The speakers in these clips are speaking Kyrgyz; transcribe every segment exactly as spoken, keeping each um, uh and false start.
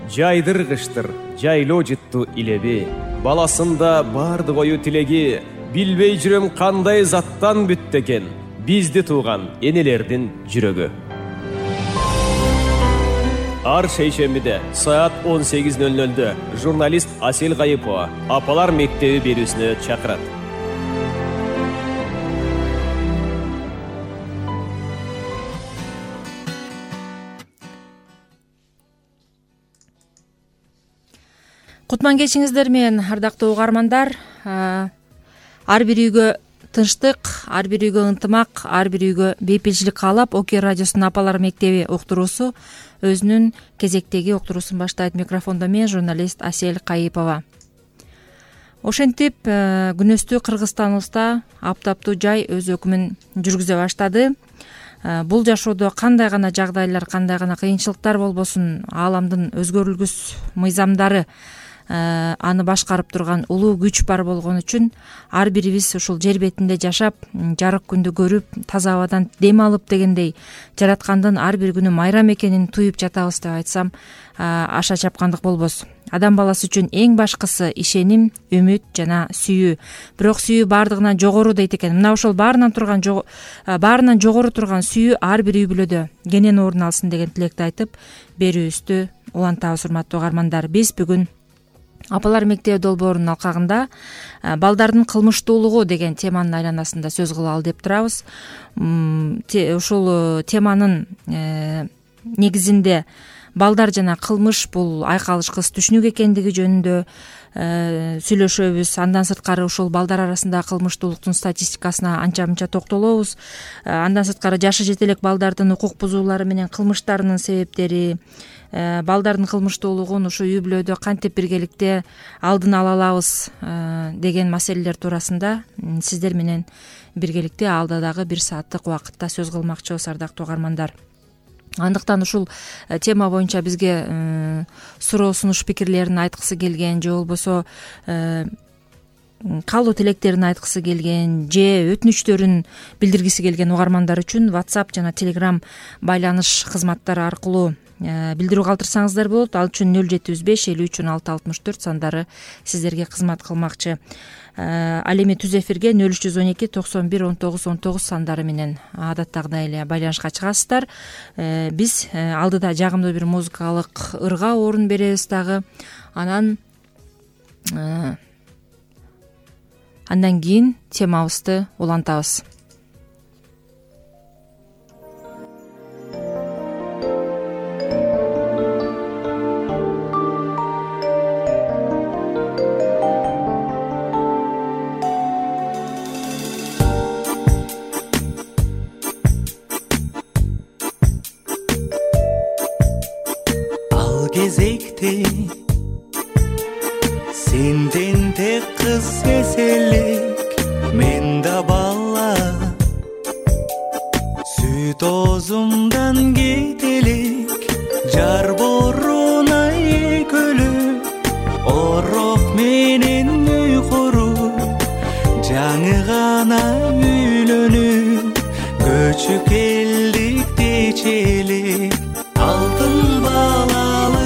жайдыргыштыр жайлоо жытту илеби. Баласында барды кою тилеги, билбей жүрөм кандай заттан бүттү экен бизди тууган энелердин жүрөгү. Ар шейшембиде саат он сегиз ноль нольдө журналист Асель Кайыпова апалар мектеби берүүсүнө чакырат. Кутман кечиңиздер менен, ардактуу угармандар. Ар бир үйгө тынчтык, ар бир үйгө ынтымак, ар бир үйгө бейпилчилик каалап, Оке радиосунун апалар мектеби уктуруусу өзүнүн кезектеги уктуруусун баштайт. Микрофондо мен, журналист Асель Кайыпова. Ошентип, күнөстүү Кыргызстаныбызда аптаптуу жай өз өкүмүн жүргүзө баштады. Бул жашоодо кандай гана жагдайлар, кандай гана кыйынчылыктар болбосун, ааламдын өзгөрүлгүс мыйзамдары аны башкарып турган улуу күч бар болгон үчүн ар бирибиз ушул жер бетинде жашап, жарык күндү көрүп, таза абадан дем алып дегендей жараткандын ар бир күнү майрам экенин туюп жатабыз деп айтсам аша чапкандык болбос. Адам баласы үчүн эң башкысы ишеним, үмүт жана сүйүү. Бирок сүйүү баардыгынан жогору дейт экен. Мына ошол баарынан турган баарынан жогору турган сүйүү ар бир үй бүлөдө кенен орун алсын деген тилекти айтып, берүүбүздү улантабыз, урматтуу угармандар. Биз бүгүн Апалар мектеби долбоорунун алкагында балдардын кылмыштуулугу деген теманын айланасында сөз кылалы деп турабыз. Ушул теманын негизинде балдар жана кылмыш бул айкалышкыс түшүнүк экендиги жөнүндө сүйлөшөбүз. Андан сырткары ушул балдар арасындагы кылмыштуулуктун статистикасына анча мынча токтолобуз. Андан сырткары жашы жете элек балдардын укук бузуулары менен кылмыштарынын себептери, балдардын кылмыштуулугун ушу үй бүлөдө кантип биргеликте алдын ала алабыз деген маселелер туурасында сиздер менен биргеликте алда дагы бир сааттык убакытта сөз кылмакчыбыз, ардактуу угармандар. Андыктан ушул тема боюнча бизге суроо сунуш пикирлерин айткысы келген же болбосо каалоо тилектерин айткысы келген же өтүнүчтөрүн билдиргиси келген угармандар үчүн WhatsApp жана Telegram байланыш кызматтары аркылуу билдирүү калтырсаңыздар болот. Ал үчүн нөл жети жүз беш элүү үч он алты алтымыш төрт сандары сиздерге кызмат кылмакчы. Ал эми түз эфирге нөл үч жүз он эки токсон бир он тогуз он тогуз сандары менен адаттагыдай эле байланышка чыгасыздар. Биз алдыда жагымдуу бир музыкалык ырга орун беребиз дагы. Анан андан кийин темабызды улантабыз. Gezekte senden tek kız esellik menda balla süt ozumdan gidelik jar boruna ekölü orok menen uyquru жаңы гана үйлөнүп көчүп келдик дечелик алтын балалы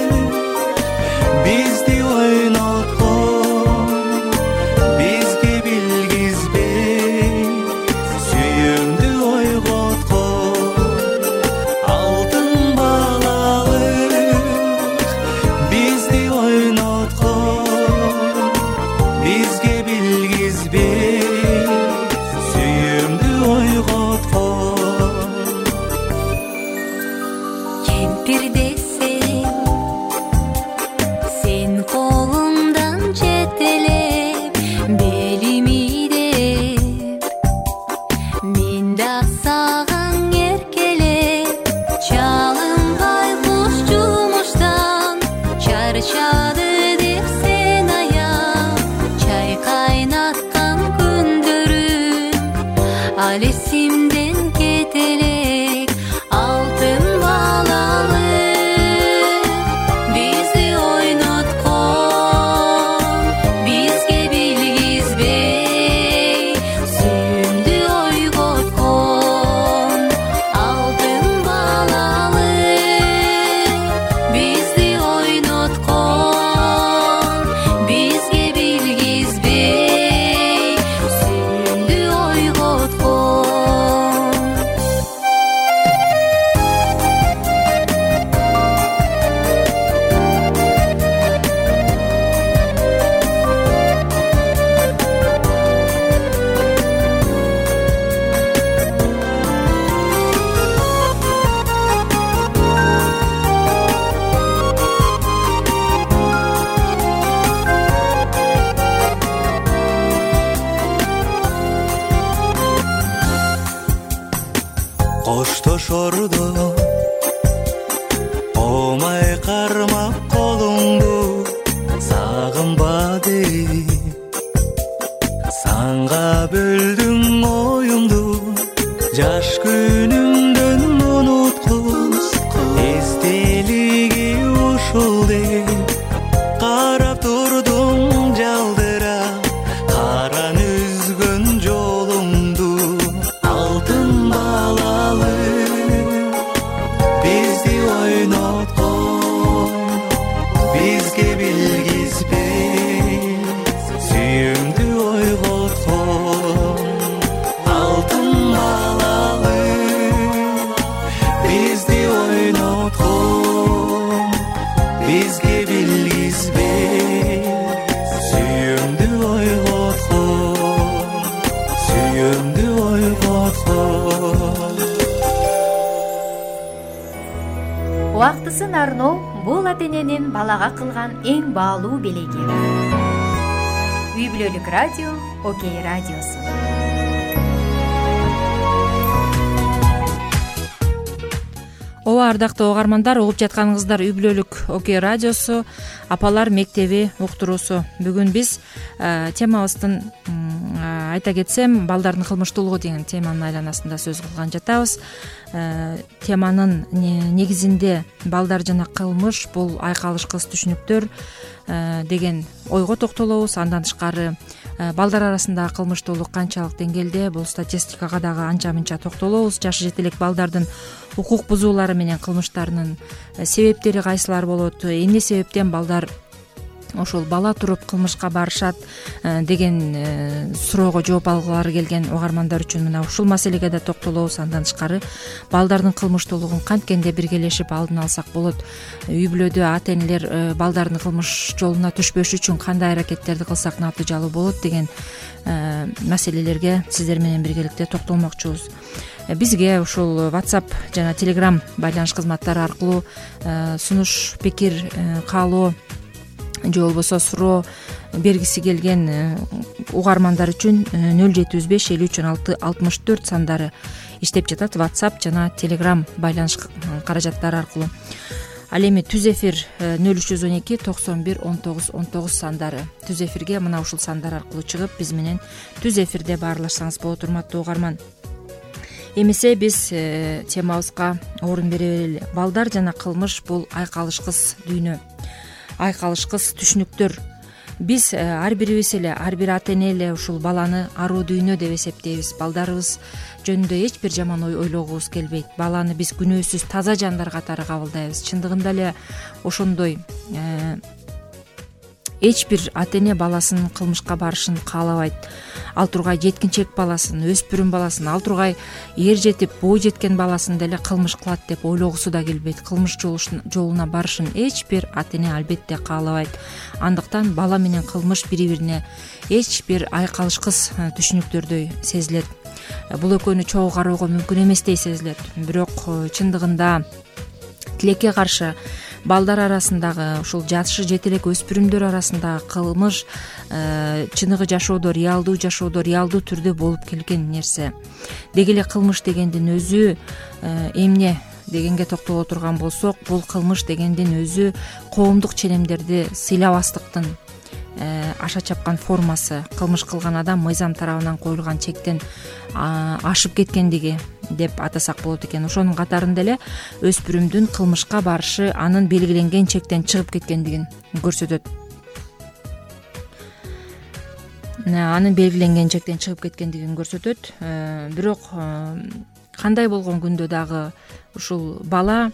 бизди ойноткон бизге билгизбей сүйүүңдү ойготкон алтын балалы бизди ойноткон бизге билгизбей сүйүүңдү ойготкон кемпир десең сен колуңдан жетелеп белими деп мен да саган эркелеп чалынбай куш жумуштан чарчады деп сен аяп чай кайнаткан күндөрүм ал эсимден кете элек алтын балалы Омай кармап колуңду сагынба дейт, санга бөлдүң оюңду, жаш күнүңдөн унуткуз, эстелиги ушул деп карап турдуң жалдырап, каран үзгөн жолуңду, алтын балалы бизди ойноткон, бизге билгизбей сүйүүңдү ойготкон, алтын балалы бизди ойноткон, бизге билгизбей сүйүүңдү ойготкон, сүйүүңдү ойготкон. Убактысын арноо бул ата-эненин балага кылган эң баалуу белеги. Үй бүлөлүк радио, Окей радиосу. Ооба, ардактуу угармандар, угуп жатканыңыздар Үй бүлөлүк Окей радиосу, апалар мектеби уктуруусу. Бүгүн биз темабыздын айта кетсем, балдардын кылмыштуулугу деген теманын айланасында сөз кылган жатабыз. Теманын негизинде балдар жана кылмыш бул айкалышкыс түшүнүктөр деген ойго токтолобуз. Андан тышкары балдар арасындагы кылмыштуулук канчалык деңгээлде, бул статистикага дагы анча мынча токтолобуз. Жашы жете элек балдардын укук бузуулары менен кылмыштарынын себептери кайсылар болот, эмне себептен балдар ошол бала туруп кылмышка барышат деген суроого жооп алгылары келген угармандар үчүн мына ушул маселеге да токтолобуз. Андан тышкары балдардын кылмыштуулугун канткенде биргелешип алдын алсак болот, үй бүлөдө ата-энелер балдардын кылмыш жолуна түшпөш үчүн кандай аракеттерди кылсак натыйжалуу болот деген маселелерге сиздер менен биргеликте токтолмокчубуз. Бизге ушул WhatsApp жана Telegram байланыш кызматтары аркылуу сунуш, пикир, каалоо же болбосо суроо бергиси келген угармандар үчүн нөл жети жүз беш элүү үч он алты алтымыш төрт сандары иштеп жатат. WhatsApp жана Telegram байланыш каражаттары аркылуу. Ал эми түз эфир нөл үч жүз он эки токсон бир он тогуз он тогуз сандары. Түз эфирге мына ушул сандар аркылуу чыгып, биз менен түз эфирде баарлашсаңыз болот, урматтуу угарман. Эмесе биз темабызга орун бере берели. Балдар жана кылмыш бул айкалышкыс дүйнө, айкалышкыс түшүнүктөр. Биз ар бирибиз эле, ар бир ата-эне эле ушул баланы аруу дүйнө деп эсептейбиз. Балдарыбыз жөнүндө эч бир жаман ой ойлогубуз келбейт. Баланы биз күнөөсүз таза жандар катары кабылдайбыз. Чындыгында эле ошондой эч бир ата-эне баласынын кылмышка барышын каалабайт. Ал тургай жеткинчек баласын, өспүрүм баласын, ал тургай эр жетип, бой жеткен баласын деле кылмыш кылат деп ойлогусу да келбейт. Кылмыш жолуна барышын эч бир ата-эне албетте каалабайт. Андыктан бала менен кылмыш бири-бирине эч бир айкалышкыс түшүнүктөрдөй сезилет. Бул экөөнү чогуу кароого мүмкүн эместей сезилет. Бирок чындыгында тилекке каршы балдар арасындагы, ушул жашы жете элек өспүрүмдөр арасындагы кылмыш чыныгы жашоодо, реалдуу жашоодо, реалдуу түрдө болуп келген нерсе. Деги эле кылмыш дегендин өзү эмне дегенге токтоло турган болсок, бул кылмыш дегендин өзү коомдук ченемдерди сыйлабастыктын аша чапкан формасы. Кылмыш кылган адам мыйзам тарабынан коюлган чектен ашып кеткендиги деп атасак болот экен. Ошонун катарында эле өспүрүмдүн кылмышка барышы анын белгиленген чектен чыгып кеткендигин көрсөтөт. Анын белгиленген чектен чыгып кеткендигин көрсөтөт. Бирок кандай болгон күндө дагы ушул бала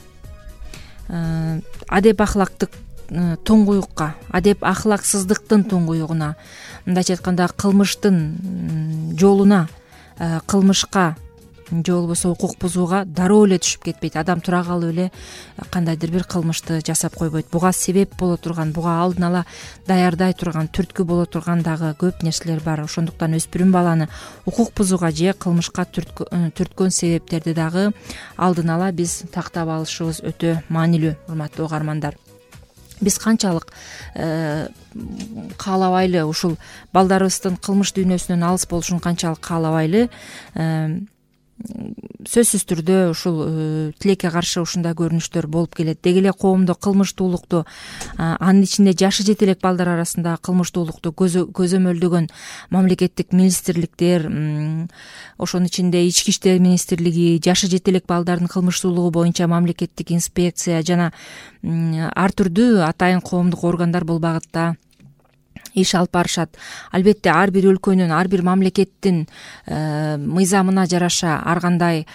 адеп ахлактык туңгуюкка, адеп ахлаксыздыктын туңгуюгуна, мындайча айтканда кылмыштын жолуна, кылмышка же болбосо укук бузууга дароо эле түшүп кетпейт. Адам тура калып эле кандайдыр бир кылмышты жасап койбойт. Буга себеп боло турган, буга алдын ала даярдай турган, түрткү боло турган дагы көп нерселер бар. Ошондуктан өспүрүм баланы укук бузууга же кылмышка түрткөн себептерди дагы алдын ала биз тактап алышыбыз өтө маанилүү, урматтуу угармандар. Биз канчалык каалабайлы, ушул балдарыбыздын кылмыш дүйнөсүнөн алыс болушун канчалык каалабайлы, сөзсүз түрдө ушул тилекке каршы ушундай көрүнүштөр болуп келет. Деги эле коомдо кылмыштуулукту, анын ичинде жашы жете элек балдар арасында кылмыштуулукту көзөмөлдөгөн мамлекеттик министрликтер, ошонун ичинде ички иштер министрлиги, жашы жете элек балдардын кылмыштуулугу боюнча мамлекеттик инспекция жана ар түрдүү атайын коомдук органдар бул багытта иш алып барышат. Албетте ар бир өлкөнүн, ар бир мамлекеттин мыйзамына жараша ар кандай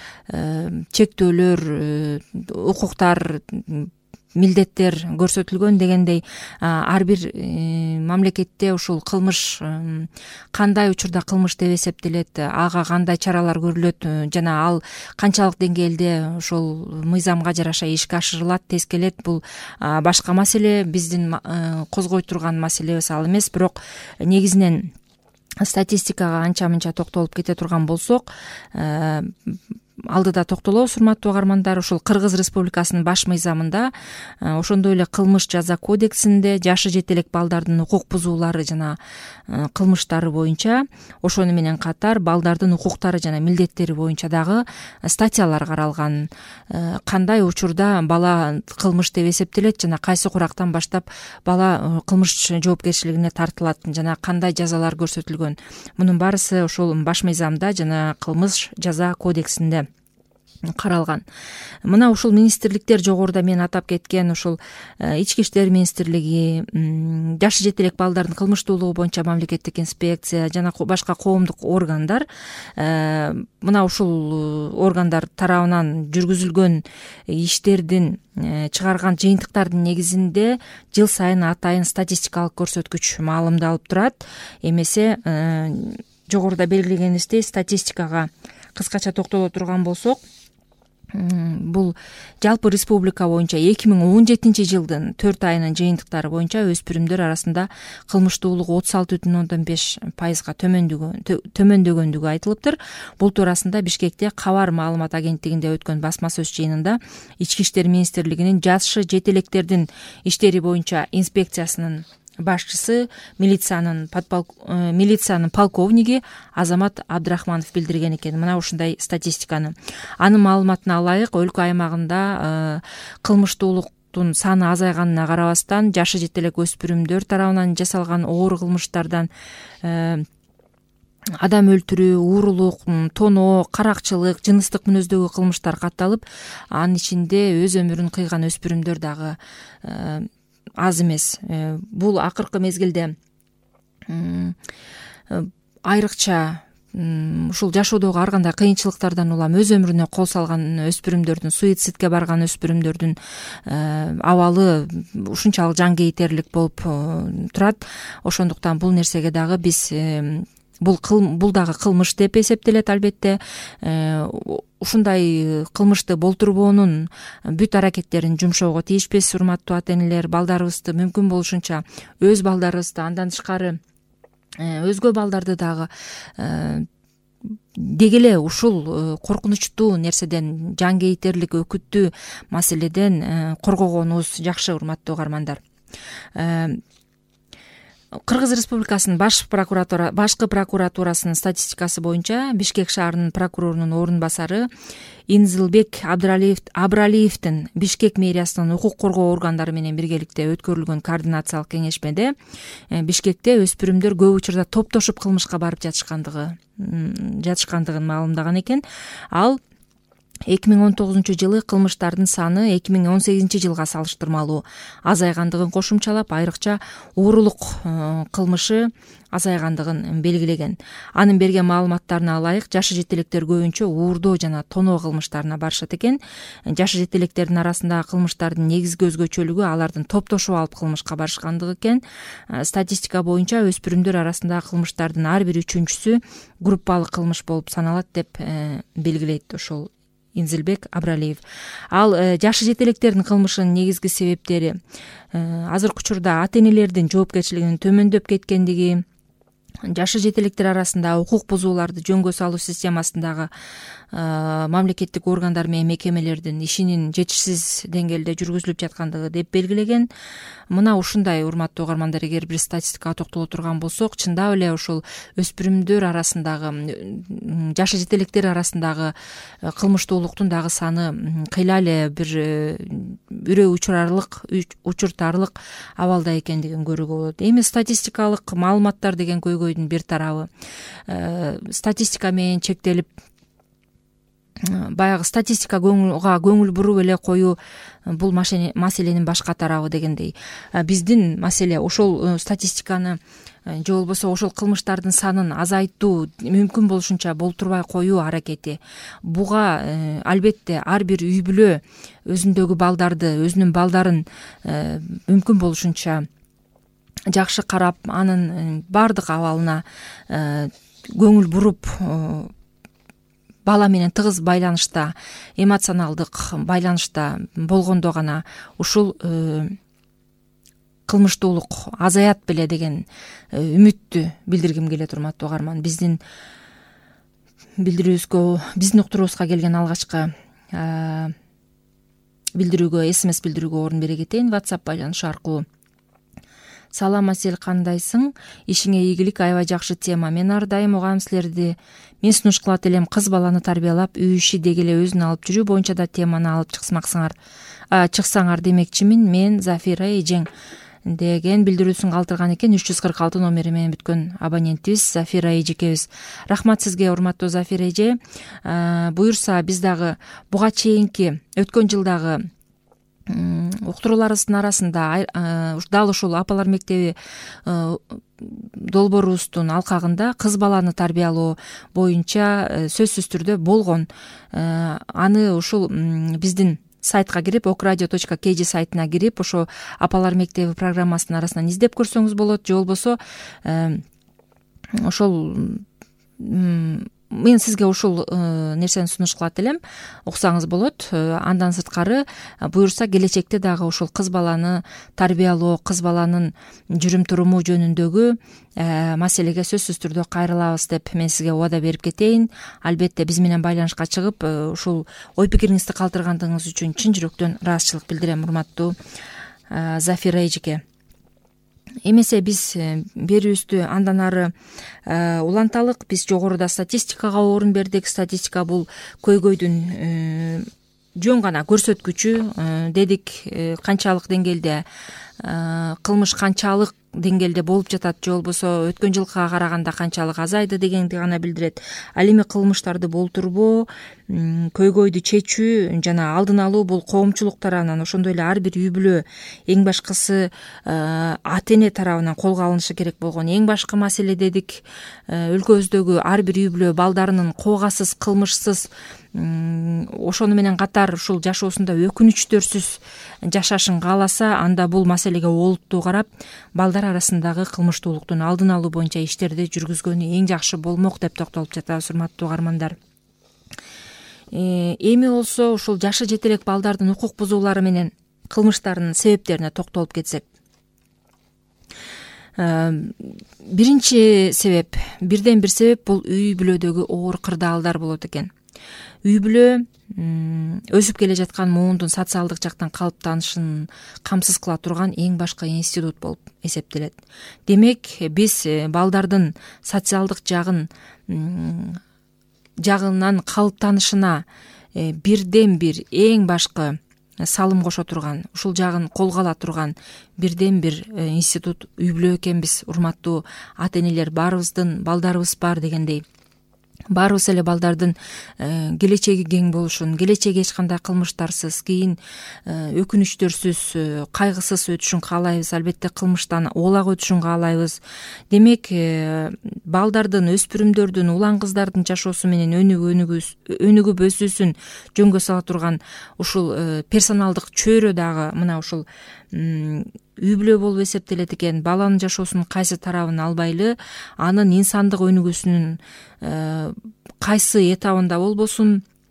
чектөөлөр, укуктар, милдеттер көрсөтүлгөн дегендей, ар бир мамлекетте ушул кылмыш кандай учурда кылмыш деп эсептелет, ага кандай чаралар көрүлөт жана ал канчалык деңгээлде ушул мыйзамга жараша ишке ашырылат, тескелет, бул башка маселе, биздин козгой турган маселебиз ал эмес. Бирок негизинен статистикага анча мынча токтолуп кете турган болсок, алдыда токтолобуз, урматтуу угармандар. Ушул Кыргыз Республикасынын баш мыйзамында, ошондой эле кылмыш жаза кодексинде жашы жете элек балдардын укук бузуулары жана кылмыштары боюнча, ошону менен катар балдардын укуктары жана милдеттери боюнча дагы статьялар каралган. Кандай учурда бала кылмыш деп эсептелет жана кайсы курактан баштап бала кылмыш жоопкерчилигине тартылат жана кандай жазалар көрсөтүлгөн. Мунун баарысы ошол баш мыйзамда жана кылмыш жаза кодексинде каралган. Мына ушул министрликтер жогоруда мен атап кеткен ушул ички иштер министрлиги, жашы жете элек балдардын кылмыштуулугу боюнча мамлекеттик инспекция жана башка коомдук органдар, мына ушул органдар тарабынан жүргүзүлгөн иштердин, чыгарган жыйынтыктардын негизинде жыл сайын атайын статистикалык көрсөткүч маалымдалып турат. Эмесе жогоруда белгилегенибиздей статистикага кыскача токтоло турган болсок, бул жалпы республика боюнча эки миң он жетинчи жылдын төрт айынын жыйынтыктары боюнча өспүрүмдөр арасында кылмыштуулук отуз алты бүтүн ондон беш пайызга төмөндөгөндүгү айтылыптыр. Бул туурасында Бишкекте Кабар маалымат агенттигинде өткөн басма сөз жыйынында ички иштер министрлигинин жашы жете электердин иштери боюнча инспекциясынын башчысы, милициянын милициянын полковниги Азамат Абдрахманов билдирген экен. Мына ушундай статистиканы. Анын маалыматына ылайык, өлкө аймагында кылмыштуулуктун саны азайганына карабастан, жашы жете элек өспүрүмдөр тарабынан жасалган оор кылмыштардан адам өлтүрүү, уурулук, тоноо, каракчылык, жыныстык мүнөздөгү кылмыштар катталып, анын ичинде өз өмүрүн кыйган өспүрүмдөр дагы аз эмес. Бул акыркы мезгилде айрыкча ушул жашоодогу ар кандай кыйынчылыктардан улам өз өмүрүнө кол салган өспүрүмдөрдүн, суицидке барган өспүрүмдөрдүн абалы ушунчалык жан кейтерлик болуп турат. Ошондуктан бул нерсеге дагы биз бул бул дагы кылмыш деп эсептелет. Албетте ушундай кылмышты болтурбоонун бүт аракеттерин жумшоого тийишпиз. Урматтуу ата-энелер, балдарыбызды мүмкүн болушунча өз балдарыбызды, андан тышкары өзгө балдарды дагы деги эле ушул коркунучтуу нерседен, жан кейтерлик, өкүттүү маселеден коргогонубуз жакшы, урматтуу угармандар. Кыргыз Республикасынын баш прокуратура башкы прокуратурасынын статистикасы боюнча Бишкек шаарынын прокурорунун орун басары Инзилбек Абралиевдин Бишкек мэриясынын укук коргоо органдары менен биргеликте өткөрүлгөн координациялык кеңешмеде Бишкекте өспүрүмдөр көп учурда топтошуп кылмышка барып жатышкандыгы жатышкандыгын маалымдаган экен. Ал эки миң он тогузунчу жылы кылмыштардын саны эки миң он сегизинчи жылга салыштырмалуу азайгандыгын кошумчалап, айрыкча уурулук кылмышы азайгандыгын белгилеген. Анын берген маалыматтарына ылайык, жашы жете электер көбүнчө уурдоо жана тоноо кылмыштарына барышат экен. Жашы жете электердин арасындагы кылмыштардын негизги өзгөчөлүгү алардын топтошуп алып кылмышка барышкандыгы экен. Статистика боюнча өспүрүмдөр арасындагы кылмыштардын ар бир үчүнчүсү группалык кылмыш болуп саналат деп белгилейт ошол Инзилбек Абралиев. Ал жашы жете электердин кылмышынын негизги себептери азыркы учурда ата-энелердин жоопкерчилигинин төмөндөп кеткендиги, жашы жетелектер арасында укук бузууларды жөнгө салуу системасындагы мамлекеттик органдар менен мекемелердин ишинин жетишсиз деңгээлде жүргүзүлүп жаткандыгы деп белгилеген. Мына ушундай урматтуу угармандар, эгер бир статистикага токтоло турган болсок, чындап эле ушул өспүрүмдөр арасындагы, жашы жетелектер арасындагы кылмыштуулуктун дагы саны кыйла эле бир үрөө учурарлык учуртарлык абалда экендигин көрүүгө болот. Эми статистикалык маалыматтар деген көйгөйдүн бир тарабы статистика менен чектелип, баягы статистика көңүлга көңүл буруп эле коюу бул маселенин башка тарабы дегендей. Биздин маселе ошол статистиканы же болбосо ошол кылмыштардын санын азайтуу, мүмкүн болушунча болтурбай коюу аракети. Буга албетте ар бир үй бүлө өзүндөгү балдарды, өзүнүн балдарын мүмкүн болушунча жакшы карап, анын баардык абалына көңүл буруп, бала менен тыгыз байланышта, эмоционалдык байланышта болгондо гана ушул кылмыштуулук азаят беле деген үмүттү билдиргим келет. Урматтуу угарман, биздин билдирүүбүзгө, биздин уктуруубузга келген алгачкы билдирүүгө, смс билдирүүгө орун бере кетейин. WhatsApp байланышы аркылуу: салам Асель, кандайсың? Ишиңе ийгилик, аябай жакшы тема. Мен ар дайым угам силерди. Мен сунуш кылат элем, кыз баланы тарбиялап, үй иши деги эле өзүн алып жүрүү боюнча да теманы алып чыксмаксыңар, чыксаңар демекчимин. Мен Зафира эжең деген билдирүүсүн калтырган экен. үч жүз кырк алты номери менен бүткөн абонентибиз Зафира эжекебиз. Рахмат сизге, урматтуу Зафира эже. Буюрса, биз дагы буга чейинки өткөн жылдагы уктурууларыбыздын арасында дал ушул апалар мектеби долбоорубуздун алкагында кыз баланы тарбиялоо боюнча сөзсүз түрдө болгон. Аны ушул биздин сайтка кирип, ок радио точка кей жи сайтына кирип, ошо апалар мектеби программасынын арасынан издеп көрсөңүз болот. Же болбосо ошол мен сизге ушул нерсени сунуш кылат элем, уксаңыз болот. Андан сырткары буюрса келечекте дагы ушул кыз баланы тарбиялоо, кыз баланын жүрүм туруму жөнүндөгү маселеге сөзсүз түрдө кайрылабыз деп мен сизге убада берип кетейин. Албетте биз менен байланышка чыгып, ушул ой пикириңизди калтыргандыгыңыз үчүн чын жүрөктөн ыраазычылык билдирем, урматтуу Зафира эжеке. Эмесе биз берүүбүздү андан ары уланталык. Биз жогоруда статистикага орун бердик. Статистика бул көйгөйдүн жөн гана көрсөткүчү дедик. Канчалык деңгээлде кылмыш канчалык деңгээлде болуп жатат, же болбосо өткөн жылкыга караганда канчалык азайды дегенди гана билдирет. Ал эми кылмыштарды болтурбоо, көйгөйдү чечүү жана алдын алуу бул коомчулук тарабынан, ошондой эле ар бир үй бүлө, эң башкысы ата эне тарабынан колго алынышы керек болгон эң башкы маселе дедик. Өлкөбүздөгү ар бир үй бүлө балдарынын коогасыз, кылмышсыз, ошону менен катар ушул жашоосунда өкүнүчтөрсүз жашашын кааласа, анда бул маселеге олуттуу карап, балдар арасындагы кылмыштуулуктун алдын алуу боюнча иштерди жүргүзгөнү эң жакшы болмок деп токтолуп жатабыз, урматтуу угармандар. Эми болсо ушул жашы жетелек балдардын укук бузуулары менен кылмыштарынын себептерине токтолуп кетсек. Биринчи себеп, бирден бир себеп бул үй бүлөдөгү оор кырдаалдар болот экен. Үй бүлө өсүп келе жаткан муундун социалдык жактан калыптанышын камсыз кыла турган эң башкы институт болуп эсептелет. Демек, биз балдардын социалдык жагын жагынан калыптанышына бирден бир эң башкы салым кошо турган, ушул жагын колго ала турган бирден бир институт үй бүлө экенбиз, урматтуу ата энелер. Баарыбыздын балдарыбыз бар дегендей. Баарыбыз эле балдардын келечеги кең болушун, келечеги эч кандай кылмыштарсыз, кийин өкүнүчтөрсүз, кайгысыз өтүшүн каалайбыз. Албетте кылмыштан оолак өтүшүн каалайбыз. Демек, балдардын, өспүрүмдөрдүн, улан кыздардын жашоосу менен өнүгүп өсүүсүн жөнгө сала турган ушул персоналдык чөйрө дагы мына ушул үй бүлө болуп эсептелет экен. Баланын жашоосунун кайсы тарабын албайлы, анын инсандык өнүгүүсүнүн кайсы этабында болбосун,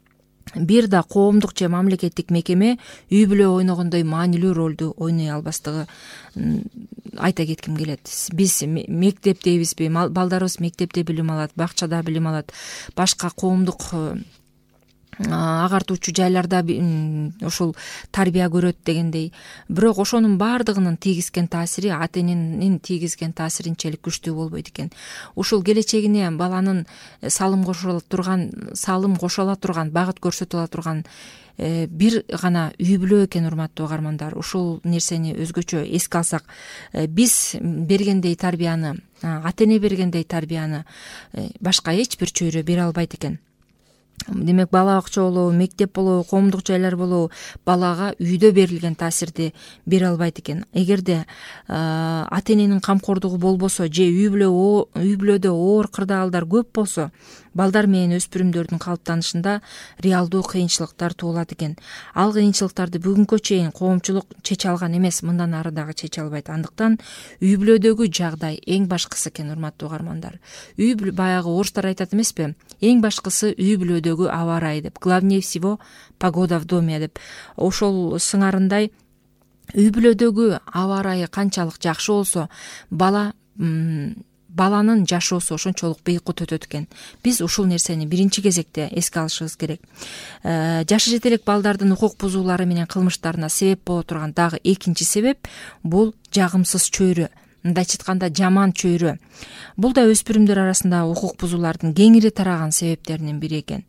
бир да коомдук же мамлекеттик мекеме үй бүлө ойногондой маанилүү ролду ойной албастыгы айта кетким келет. Биз мектептейбизби, балдарыбыз мектепте билим алат, бакчада билим алат, башка коомдук агартуучу жайларда ушул тарбия көрөт дегендей. Бирок ошонун баардыгынын тийгизген таасири ата эненин тийгизген таасиринчелик күчтүү болбойт экен. Ушул келечегине баланын салым кошола турган, салым кошола турган, багыт көрсөтө ала турган бир гана үй бүлө экен, урматтуу угармандар. Ушул нерсени өзгөчө эске алсак, биз бергендей тарбияны, ата эне бергендей тарбияны башка эч бир чөйрө бере албайт экен. Демек, бала бакча болобу, мектеп болобу, коомдук жайлар болобу балага үйдө берилген таасирди бере албайт экен. Эгерде ата эненин камкордугу болбосо же үй бүлө үй бүлөдө оор кырдаалдар көп болсо, балдар менен өспүрүмдөрдүн калыптанышында реалдуу кыйынчылыктар туулат экен. Ал кыйынчылыктарды бүгүнкү чейин коомчулук чече алган эмес, мындан ары дагы чече албайт. Андыктан үй бүлөдөгү жагдай эң башкысы экен, урматтуу угармандар. Үй бүлө, баягы орустар айтат эмеспи, эң башкысы үй бүлөдөгү аба ырайы деп, главнее всего погода в доме деп. Ошол сыңарындай үй бүлөдөгү аба ырайы канчалык жакшы болсо, бала баланын жашоосу ошончолук бейкут өтөт экен. Биз ушул нерсени биринчи кезекте эске алышыбыз керек. Жашы жете элек балдардын укук бузуулары менен кылмыштарына себеп боло турган дагы экинчи себеп бул жагымсыз чөйрө. Мындайча айтканда, жаман чөйрө. Бул да өспүрүмдөр арасында укук бузуулардын кеңири тараган себептеринин бири экен.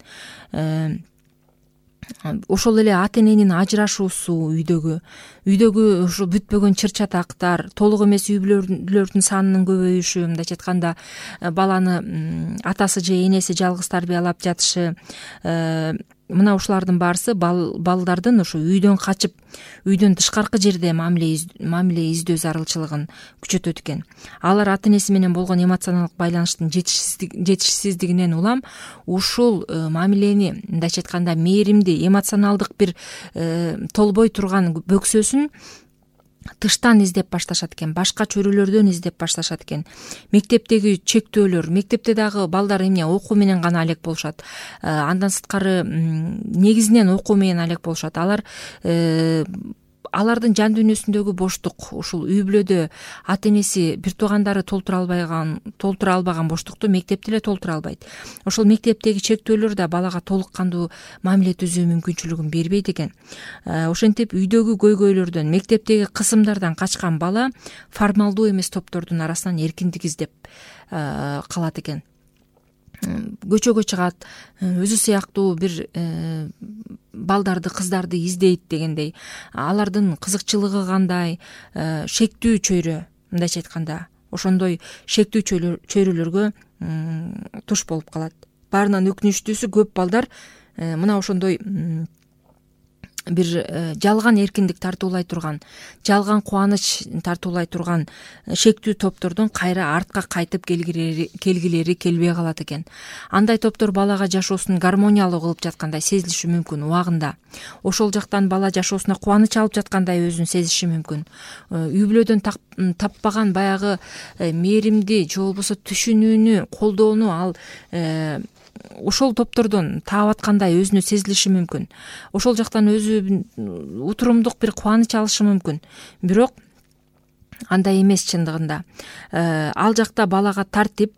Ошол эле ата эненин ажырашуусу үйдөгү, үйдөгү ушул бүтпөгөн чыр-чатактар, толук эмес үй бүлөлөрдүн санынын көбөйүшү, мындайча айтканда, баланы атасы же энеси жалгыз тарбиялап жатышы, мына ушулардын баарысы балдардын ушу үйдөн качып, үйдөн тышкаркы жерде мамиле мамиле издөө зарылчылыгын күчөтөт экен. Алар ата энеси менен болгон эмоционалдык байланыштын жетишсиздигинен улам ушул мамилени, мындайча айтканда, мээримди, эмоционалдык бир толбой турган бөксөсүн тыштан издеп башташат экен, башка чөйрөлөрдөн издеп башташат экен. Мектептеги чектөөлөр, мектепте дагы балдар эмне окуу менен гана алек болушат. Андан сырткары негизинен окуу менен алек болушат. Алар алардын жан дүйнөсүндөгү боштук, ушул үй бүлөдө ата энеси, бир туугандары толтура албаган, толтура албаган боштукту мектепте эле толтура албайт. Ошол мектептеги чектөөлөр да балага толук кандуу мамиле түзүү мүмкүнчүлүгүн бербейт экен. Ошентип үйдөгү көйгөйлөрдөн, мектептеги кысымдардан качкан бала формалдуу эмес топтордун арасынан эркиндик издеп калат экен. Көчөгө чыгат, өзү сыяктуу бир балдарды, кыздарды издейт дегендей. Алардын кызыкчылыгы кандай, шектүү чөйрө, мындайча айтканда, ошондой шектүү чөйрөлөргө туш болуп калат. Баарынан өкүнүчтүүсү, көп балдар мына ошондой бир жалган эркиндик тартуулай турган, жалган кубаныч тартуулай турган шектүү топтордон кайра артка кайтып келгилери келбей калат экен. Андай топтор балага жашоосун гармониялуу кылып жаткандай сезилиши мүмкүн убагында. Ошол жактан бала жашоосуна кубаныч алып жаткандай өзүн сезиши мүмкүн. Үй бүлөдөн таппаган баягы мээримди же болбосо түшүнүүнү, колдоону ал ошол топтордон таап аткандай өзүнө сезилиши мүмкүн. Ошол жактан өзү утурумдук бир кубаныч алышы мүмкүн. Бирок андай эмес чындыгында. Ал жакта балага тартип,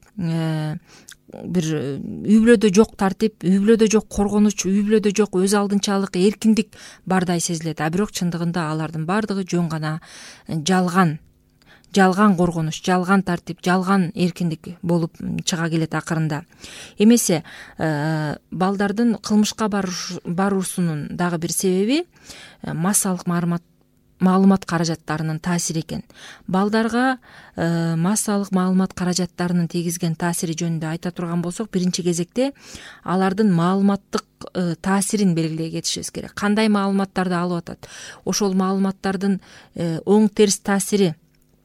бир үй бүлөдө жок тартип, үй бүлөдө жок коргонуч, үй бүлөдө жок өз алдынчалык, эркиндик бардай сезилет. А бирок чындыгында алардын баардыгы жөн гана жалган. Жалган коргонуч, жалган тартип, жалган эркиндик болуп чыга келет акырында. Эмесе, балдардын кылмышка баруусунун дагы бир себеби массалык маалымат каражаттарынын таасири экен. Балдарга массалык маалымат каражаттарынын тийгизген таасири жөнүндө айта турган болсок, биринчи кезекте алардын маалыматтык таасирин белгилей кетишибиз керек. Кандай маалыматтарды алып атат? Ошол маалыматтардын оң терс таасири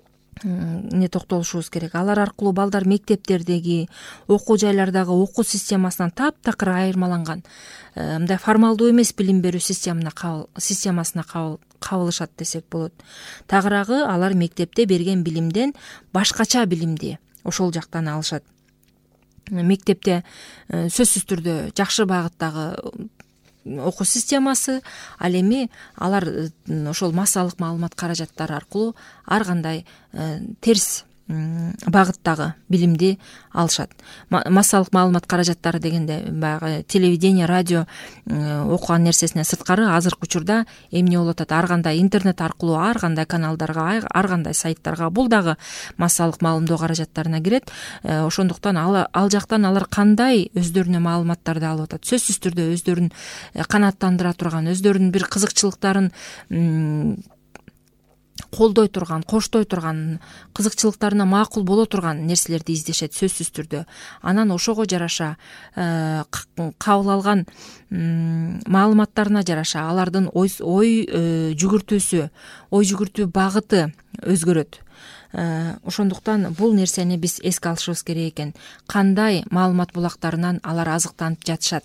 не токтолушубуз керек. Алар аркылуу балдар мектептердеги, окуу жайлардагы окуу системасынан таптакыр айырмаланган, мындай формалдуу эмес билим берүү системасына кабылышат десек болот. Тагыраагы, алар мектепте берген билимден башкача билимди ошол жактан алышат. Мектепте сөзсүз түрдө жакшы багыттагы окуу системасы, ал эми алар ошол массалык маалымат каражаттары аркылуу ар кандай терс багыттагы билимди алышат. Массалык маалымат каражаттары дегенде баягы телевидение, радио окуган нерсесинен сырткары азыркы учурда эмне болуп атат? Ар кандай интернет аркылуу ар кандай каналдарга, ар кандай сайттарга, бул дагы массалык маалымдоо каражаттарына кирет. Ошондуктан ал, ал жактан алар кандай өздөрүнө маалыматтарды алып атат? Сөзсүз түрдө өздөрүн канааттандыра турган, өздөрүнүн бир кызыкчылыктарын колдой турган, коштой турган, кызыкчылыктарына макул боло турган нерселерди издешет сөзсүз түрдө. Анан ошого жараша кабыл алган маалыматтарына жараша алардын ой, ой жүгүртүүсү, ой жүгүртүү багыты өзгөрөт. Ошондуктан бул нерсени биз эске алышыбыз керек экен. Кандай маалымат булактарынан алар азыктанып жатышат?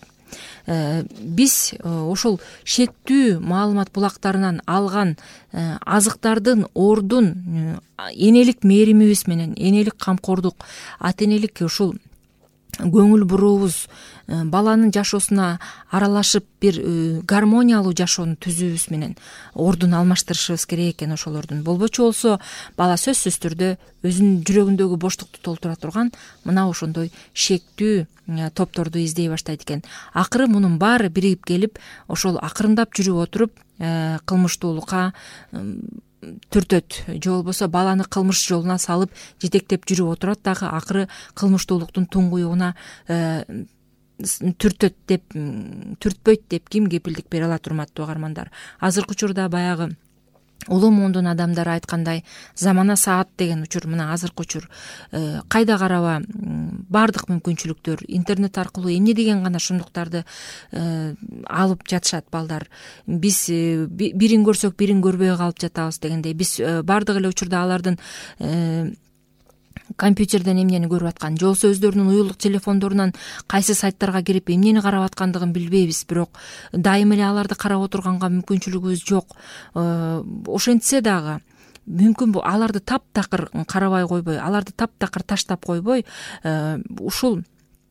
Биз ошол шектүү маалымат булактарынан алган азыктардын ордун энелик мээримибиз менен, энелик камкордук, ата энелик ушул көңүл буруубуз, баланын жашоосуна аралашып бир гармониялуу жашоону түзүүбүз менен ордун алмаштырышыбыз керек экен ошолордун. Болбочу болсо бала сөзсүз түрдө өзүнүн жүрөгүндөгү боштукту толтура турган мына ошондой шектүү топторду издей баштайт экен. Акыры мунун баары биригип келип, ошол акырындап жүрүп отуруп кылмыштуулукка түртөт, же болбосо баланы кылмыш жолуна салып жетектеп жүрүп отурат дагы акыры кылмыштуулуктун туңгуюгуна түртөт деп, түртпөйт деп ким кепилдик бере алат, урматтуу угармандар? Азыркы учурда баягы улуу муундун адамдары айткандай замана саат деген учур, мына азыркы учур. Кайда караба баардык мүмкүнчүлүктөр интернет аркылуу эмне деген гана шундуктарды алып жатышат балдар. Биз бирин көрсөк бирин көрбөй калып жатабыз дегендей. Биз баардык эле учурда алардын компьютерден эмнени көрүп аткан, же болбосо өздөрүнүн уюлдук телефондорунан кайсы сайттарга кирип эмнени карап аткандыгын билбейбиз, бирок дайым эле аларды карап отурганга мүмкүнчүлүгүбүз жок. Ошентсе дагы мүмкүн аларды таптакыр карабай койбой, аларды таптакыр таштап койбой, ушул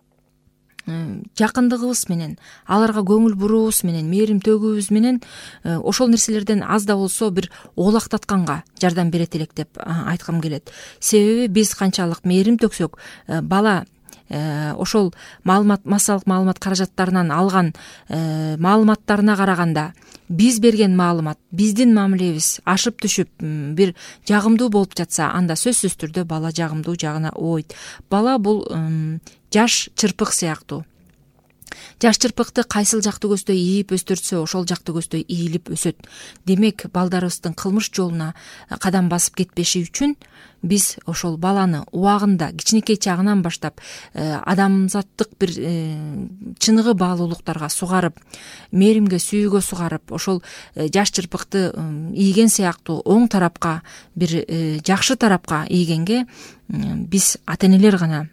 жакындыгыбыз менен, аларга көңүл буруубуз менен, мээрим төгүүбүз менен ошол нерселерден аз да болсо бир оолактатканга жардам берет элек деп айткым келет. Себеби биз канчалык мээрим төксөк, бала ошол маалымат, массалык маалымат каражаттарынан алган маалыматтарына караганда биз берген маалымат, биздин мамилебиз ашып түшүп бир жагымдуу болуп жатса, анда сөзсүз түрдө бала жагымдуу жагына ойт. Бала бул жаш чырпык сыяктуу. Жаш чырпыкты кайсыл жакты көздөй ийип өстүртсө, ошол жакты көздөй ийилип өсөт. Демек, балдарыбыздын кылмыш жолуна кадам басып кетпеши үчүн биз ошол баланы убагында, кичинекей чагынан баштап адамзаттык бир чыныгы баалуулуктарга сугарып, мээримге, сүйүүгө сугарып, ошол жаш чырпыкты ийген сыяктуу оң тарапка, бир жакшы тарапка ийгенге биз ата энелер гана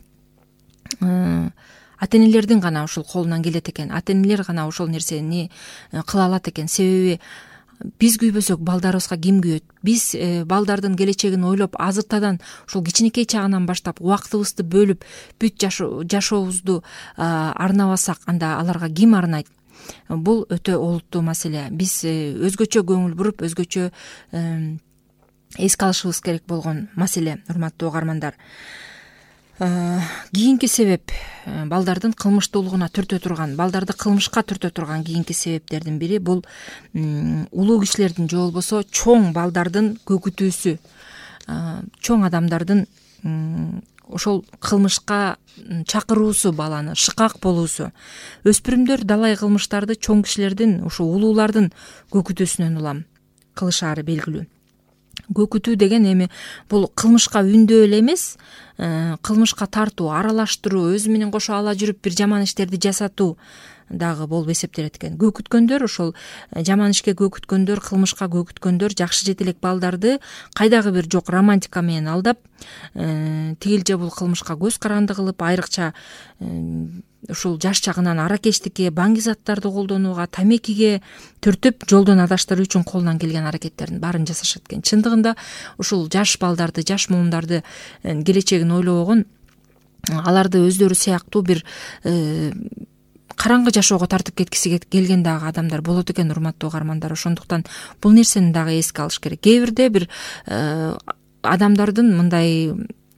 ата энелердин гана ушул колунан келет экен. Ата энелер гана ошол нерсени кыла алат экен. Себеби биз күйбөсөк балдарыбызга ким күйөт? Биз балдардын келечегин ойлоп азыртадан ушул кичинекей чагынан баштап убактыбызды бөлүп бүт жашообузду арнабасак, анда аларга ким арнайт? Бул өтө олуттуу маселе. Биз өзгөчө көңүл буруп, өзгөчө эске алышыбыз керек болгон маселе, урматтуу угармандар. Кийинки себеп, балдардын кылмыштуулугуна түртө турган, балдарды кылмышка түртө турган кийинки себептердин бири бул улуу кишилердин, же болбосо чоң балдардын көкүтүүсү, чоң адамдардын ошол кылмышка чакыруусу, баланы шыкак болуусу. Өспүрүмдөр далай кылмыштарды чоң кишилердин, ошо улуулардын көкүтүүсүнөн улам кылышаары белгилүү. Көкүтүү деген эми бул кылмышка үндөө эле эмес, кылмышка тартуу, аралаштыруу, өзү менен кошо ала жүрүп бир жаман иштерди жасатуу дагы болуп эсептелет экен. Көкүткөндөр, ошол жаман ишке көкүткөндөр, кылмышка көкүткөндөр жакшы жетелек балдарды кайдагы бир жок романтика менен алдап, тигил же бул кылмышка көз каранды кылып, айрыкча ушул жаш чагынан аракечтикке, баңги заттарды колдонууга, тамекиге түртүп, жолдон адаштыруу үчүн колунан келген аракеттердин баарын жасашат экен. Чындыгында ушул жаш балдарды, жаш муумдарды келечегин ойлобогон, аларды өздөрү сыяктуу бир караңгы жашоого тартып кеткиси келген дагы адамдар болот экен, урматтуу угармандар. Ошондуктан бул нерсени дагы эске алыш керек. Кээ бирде бир адамдардын мындай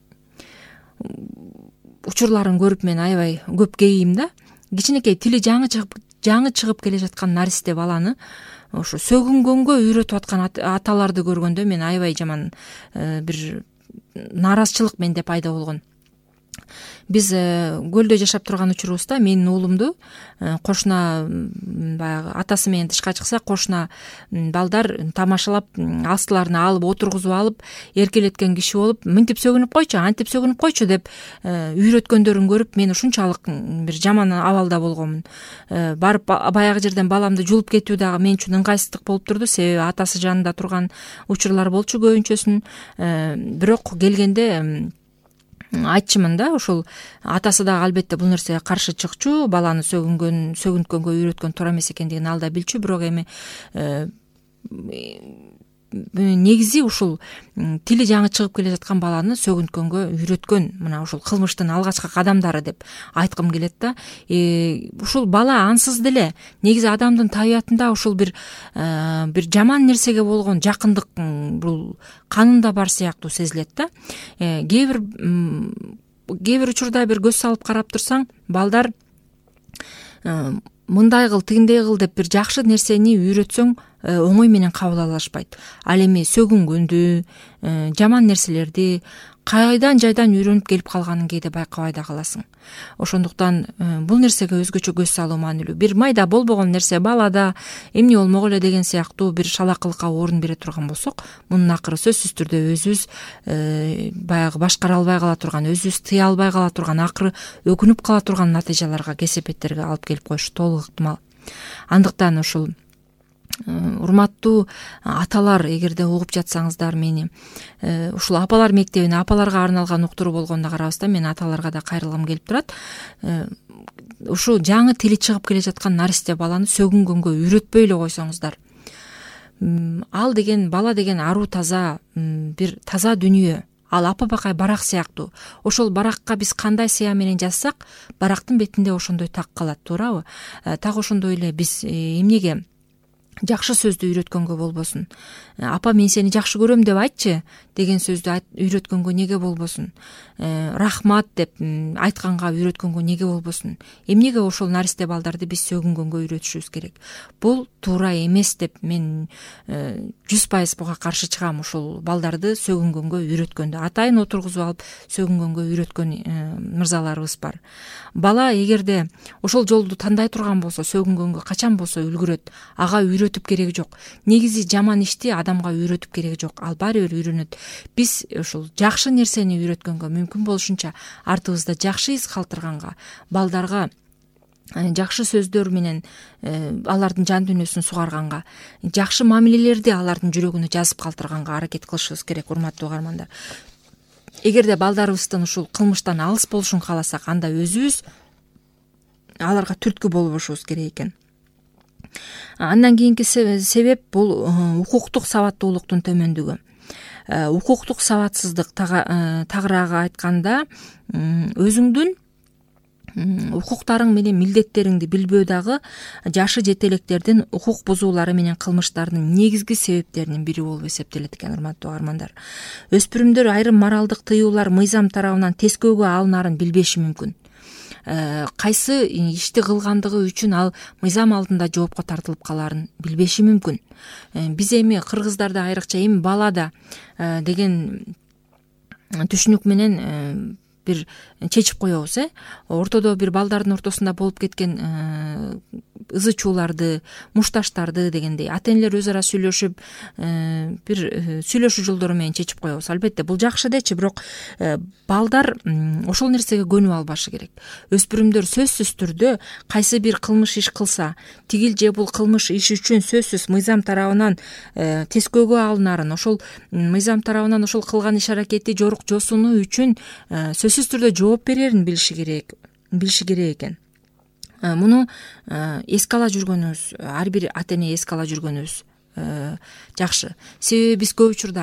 учурларын көрүп мен аябай көп кейийм да. Кичинекей тили жаңы чыгып жаңы чыгып келе жаткан наристе баланы ошо сөгүнгөнгө үйрөтүп аткан аталарды көргөндө мен аябай жаман бир нааразычылык менде пайда болгон. Биз көлдө жашап турган учурубузда менин уулумду кошуна баягы атасы менен тышка чыкса, кошуна балдар тамашалап астыларына алып отургузуп алып эркелеткен киши болуп, мынтип сөгүнүп койчу, антип сөгүнүп койчу деп үйрөткөндөрүн көрүп мен ушунчалык бир жаман абалда болгонмун. Барып баягы жерден баламды жулуп кетүү дагы мен үчүн ыңгайсыздык болуп турду, себеби атасы жанында турган учурлар болчу көбүнчөсүн. Бирок келгенде айтчымын да, ошол атасы дагы албетте бул нерсеге каршы чыкчу, баланы сөгүнгөн сөгүнткөнгө үйрөткөн туура эмес экендигин ал да билчү. Бирок эми негизи ушул тили жаңы чыгып келе жаткан баланы сөгүнткөнгө үйрөткөн мына ушул кылмыштын алгачкы кадамдары деп айткым келет да. Ушул бала ансыз деле негизи адамдын табиятында ушул бир бир жаман нерсеге болгон жакындык бул канында бар сыяктуу сезилет да. Кээ бир кээ бир учурда бир көз салып карап турсаң, балдар мындай кыл, тигиндей кыл деп бир жакшы нерсени үйрөтсөң оңой менен кабыл ала алышпайт. Ал эми сөгүнгөндү, жаман нерселерди кайдан жайдан үйрөнүп келип калганын кээде байкабай да каласың. Ошондуктан бул нерсеге өзгөчө көз салуу маанилүү. Бир майда болбогон нерсе балада эмне болмок эле деген сыяктуу бир шалакылыкка орун бере турган болсок, мунун акыры сөзсүз түрдө өзүбүз баягы башкара албай кала турган, өзүбүз тыя албай кала турган, акыры өкүнүп кала турган натыйжаларга, кесепеттерге алып келип коюшу толук ыктымал. Андыктан ушул урматтуу аталар, эгерде угуп жатсаңыздар мени, ушул апалар мектебине, апаларга арналган уктуруу болгонуна карабастан мен аталарга да кайрылгым келип турат. Ушу жаңы тили чыгып келе жаткан наристе баланы сөгүнгөнгө үйрөтпөй эле койсоңуздар. Ал деген бала деген аруу таза, бир таза дүнүйө. Ал апа бакай барак сыяктуу. Ошол баракка биз кандай сыя менен жазсак, барактын бетинде ошондой так калат, туурабы? Так ошондой эле биз эмнеге жакшы сөздү үйрөткөнгө болбосун? Апа, мен сени жакшы көрөм деп айтчы деген сөздү үйрөткөнгө неге болбосун? Рахмат деп айтканга үйрөткөнгө неге болбосун? Эмнеге ошол наристе балдарды биз сөгүнгөнгө үйрөтүшүбүз керек? Бул туура эмес деп мен жүз пайыз буга каршы чыгам. Ошол балдарды сөгүнгөнгө үйрөткөндө, атайын отургузуп алып сөгүнгөнгө үйрөткөн мырзаларыбыз бар. Бала эгерде ошол жолду тандай турган болсо, сөгүнгөнгө качан болсо үлгүрөт. Ага үйрөтүп кереги жок. Негизи жаман ишти адамга үйрөтүп кереги жок. Ал баары бир үйрөнөт. Биз ушул жакшы нерсени үйрөткөнгө, мүмкүн болушунча артыбызда жакшы из калтырганга, балдарга жакшы сөздөр менен алардын жан дүйнөсүн сугарганга, жакшы мамилелерди алардын жүрөгүнө жазып калтырганга аракет кылышыбыз керек, урматтуу угармандар. Эгерде балдарыбыздын ушул кылмыштан алыс болушун кааласак, анда өзүбүз аларга түрткү болбошубуз керек экен. Андан кийинки себеп бул укуктук сабаттуулуктун төмөндүгү. Укуктук сабатсыздык, тагыраак айтканда, өзүңдүн укуктарың менен милдеттериңди билбөө дагы жашы жете электердин укук бузуулары менен кылмыштардын негизги себептеринин бири болуп эсептелет экен, урматтуу угармандар. Өспүрүмдөр айрым моралдык тыюулар мыйзам тарабынан тескөөгө алынаарын билбеши мүмкүн. Кайсы ишти кылгандыгы үчүн ал мыйзам алдында жоопко тартылып калаарын билбеши мүмкүн. Биз эми кыргыздарда айрыкча эми балада деген түшүнүк менен бир чечип коебуз, э? Ортодо бир балдардын ортосунда болуп кеткен ызы чууларды, мушташтарды дегендей ата энелер өз ара сүйлөшүп, бир сүйлөшүү жолдору менен чечип коебуз. Албетте бул жакшы дечи, бирок балдар ошол нерсеге көнүп албашы керек. Өспүрүмдөр сөзсүз түрдө кайсы бир кылмыш иш кылса, тигил же бул кылмыш иш үчүн сөзсүз мыйзам тарабынан тескөөгө алынаарын, ошол мыйзам тарабынан ошол кылган иш аракети жорук жосуну үчүн сөзсүз түрдө жооп берерин билиши керек, билиши керек экен. Муну эске ала жүргөнүбүз, ар бир ата эне эске ала жүргөнүбүз жакшы. Себеби биз көп учурда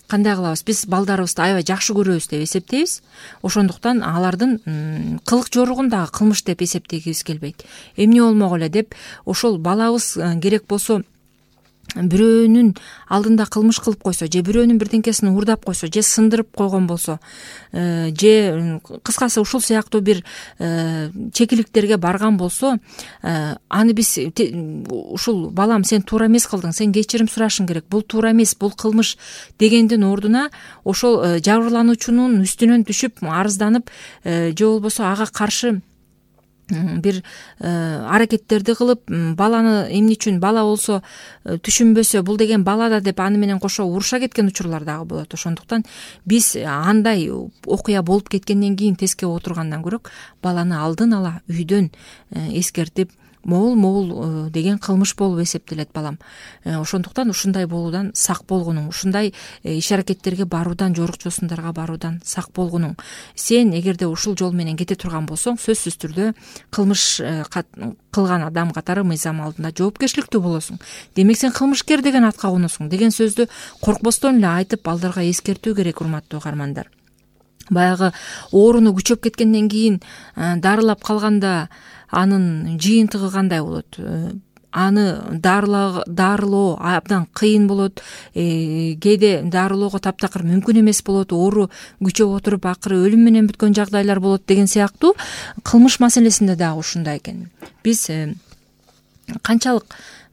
кандай кылабыз, биз балдарыбызды аябай жакшы көрөбүз деп эсептейбиз. Ошондуктан алардын кылык жоругун дагы кылмыш деп эсептегибиз келбейт. Эмне болмок эле деп ошол балабыз керек болсо бирөөнүн алдында кылмыш кылып койсо, же бирөөнүн бирдеңкесин уурдап койсо, же сындырып койгон болсо, же кыскасы ушул сыяктуу бир чекиликтерге барган болсо, аны биз ушул балам сен туура эмес кылдың, сен кечирим сурашың керек, бул туура эмес, бул кылмыш дегендин ордуна ошол жабырлануучунун үстүнөн түшүп арызданып, же болбосо ага каршы бир аракеттерди кылып, баланы эмне үчүн бала болсо түшүнбөсө, бул деген бала да деп аны менен кошо уруша кеткен учурлар дагы болот. Ошондуктан биз андай окуя болуп кеткенден кийин тескеп отургандан көрө баланы алдын ала үйдөн эскертип, могул могул деген кылмыш болуп эсептелет балам. Ошондуктан ушундай болуудан сак болгонуң, ушундай иш аракеттерге баруудан, жорук жосундарга баруудан сак болгонуң. Сен эгерде ушул жол менен кете турган болсоң, сөзсүз түрдө кылмыш кылган адам катары мыйзам алдында жоопкерчиликтүү болосуң. Демек сен кылмышкер деген атка коносуң деген сөздү коркпостон эле айтып, балдарга эскертүү керек, урматтуу угармандар. Баягы ооруну күчөп кеткенден кийин дарылап калганда анын жыйынтыгы кандай болот? Аны дарылоо абдан кыйын болот. Кээде дарылоого таптакыр мүмкүн эмес болот. Оору күчөп отуруп акыры өлүм менен бүткөн жагдайлар болот деген сыяктуу кылмыш маселесинде дагы ушундай экен. Биз канчалык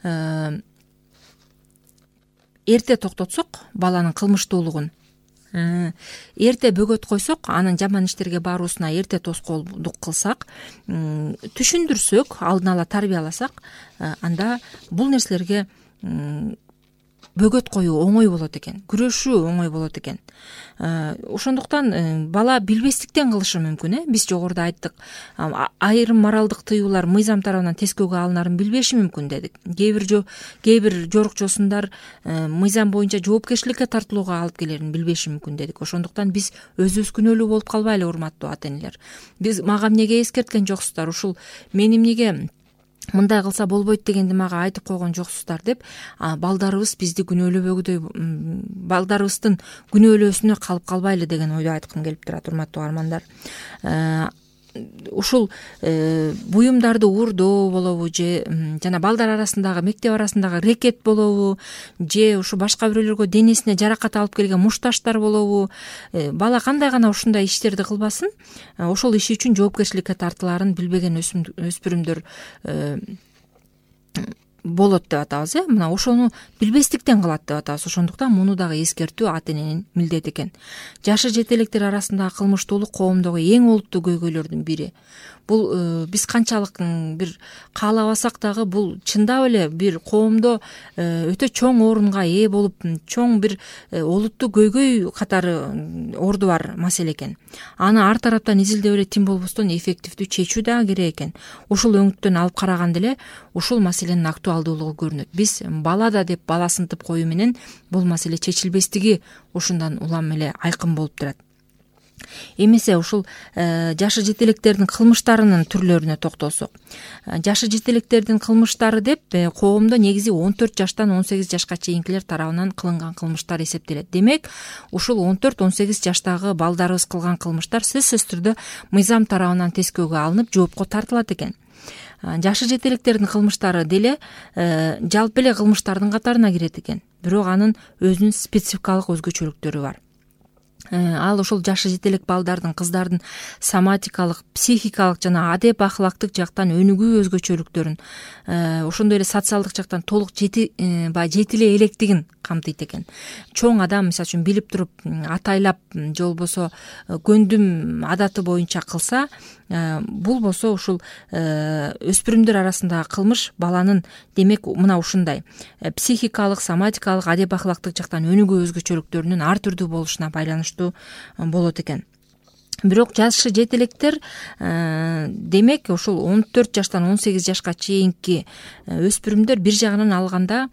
эрте токтотсок баланын кылмыштуулугун, эрте бөгөт койсок, анын жаман иштерге баруусуна эрте тоскоолдук кылсак, түшүндүрсөк, алдын ала тарбияласак, анда бул нерселерге бөгөт коюу оңой болот экен, күрөшүү оңой болот экен. Ошондуктан бала билбестиктен кылышы мүмкүн, э биз жогоруда айттык, айрым моралдык тыюулар мыйзам тарабынан тескөөгө алынарын билбеши мүмкүн дедик. Кээ бир кээ бир жорук жосундар мыйзам боюнча жоопкерчиликке тартылууга алып келерин билбеши мүмкүн дедик. Ошондуктан биз өзүбүз күнөөлүү болуп калбайлы, урматтуу ата-энелер. Биз мага эмнеге эскерткен жоксуздар, ушул мен эмнеге мындай кылса болбойт дегенди мага айтып койгон жоксуздар деп, балдарыбыз бизди күнөөлөбөгүдөй, балдарыбыздын күнөөлөөсүнө калып калбайлы деген ойду айткым келип турат, урматтуу угармандар. Ушул буюмдарды уурдоо болобу, же жана балдар арасындагы, мектеп арасындагы рекет болобу, же ушу башка бирөөлөргө денесине жаракат алып келген мушташтар болобу, бала кандай гана ушундай иштерди кылбасын, ошол иши үчүн жоопкерчиликке тартылаарын билбеген өспүрүмдөр болот деп атабыз, э мына ошону билбестиктен кылат деп атабыз. Ошондуктан муну дагы эскертүү ата-эненин милдети экен. Жашы жете электер арасындагы кылмыштуулук коомдогу эң олуттуу көйгөйлөрдүн бири. Бул биз канчалык бир каалабасак дагы бул чындап эле бир коомдо өтө чоң орунга ээ болуп, чоң бир олуттуу көйгөй катары орду бар маселе экен. Аны ар тараптан изилдеп эле тим болбостон эффективдүү чечүү дагы керек экен. Ушул өңүттөн алып караганда эле ушул маселенин актуалдуулугу көрүнөт. Биз бала да деп бала сынтып коюу менен бул маселе чечилбестиги ушундан улам эле айкын болуп турат. Эмесе ушул жашы жете электердин кылмыштарынын түрлөрүнө токтолсок, жашы жете электердин кылмыштары деп коомдо негизи он төрт жаштан он сегиз жашка чейинкилер тарабынан кылынган кылмыштар эсептелет. Демек, ушул он төрт он сегиз жаштагы балдарыбыз кылган кылмыштар сөзсүз түрдө мыйзам тарабынан тескөөгө алынып жоопко тартылат экен. Жашы жете электердин кылмыштары деле жалпы эле кылмыштардын катарына кирет экен. Бирок анын өзүнүн спецификалык өзгөчөлүктөрү бар. Ал ошол жашы жете элек балдардын, кыздардын соматикалык, психикалык жана адеп ахлактык жактан өнүгүү өзгөчөлүктөрүн, ошондой эле социалдык жактан толук жети баягы жетиле электигин камтыйт экен. Чоң адам, мисалы үчүн билип туруп атайлап же болбосо көндүм адаты боюнча кылса, бул болсо ушул өспүрүмдөр арасындагы кылмыш баланын, демек мына ушундай психикалык, соматикалык, адеп ахлактык жактан өнүгүү өзгөчөлүктөрүнүн ар түрдүү болушуна байланыштуу болот экен. Бирок жашы жете электер демек ушул он төрт жаштан он сегиз жашка чейинки өспүрүмдөр бир жагынан алганда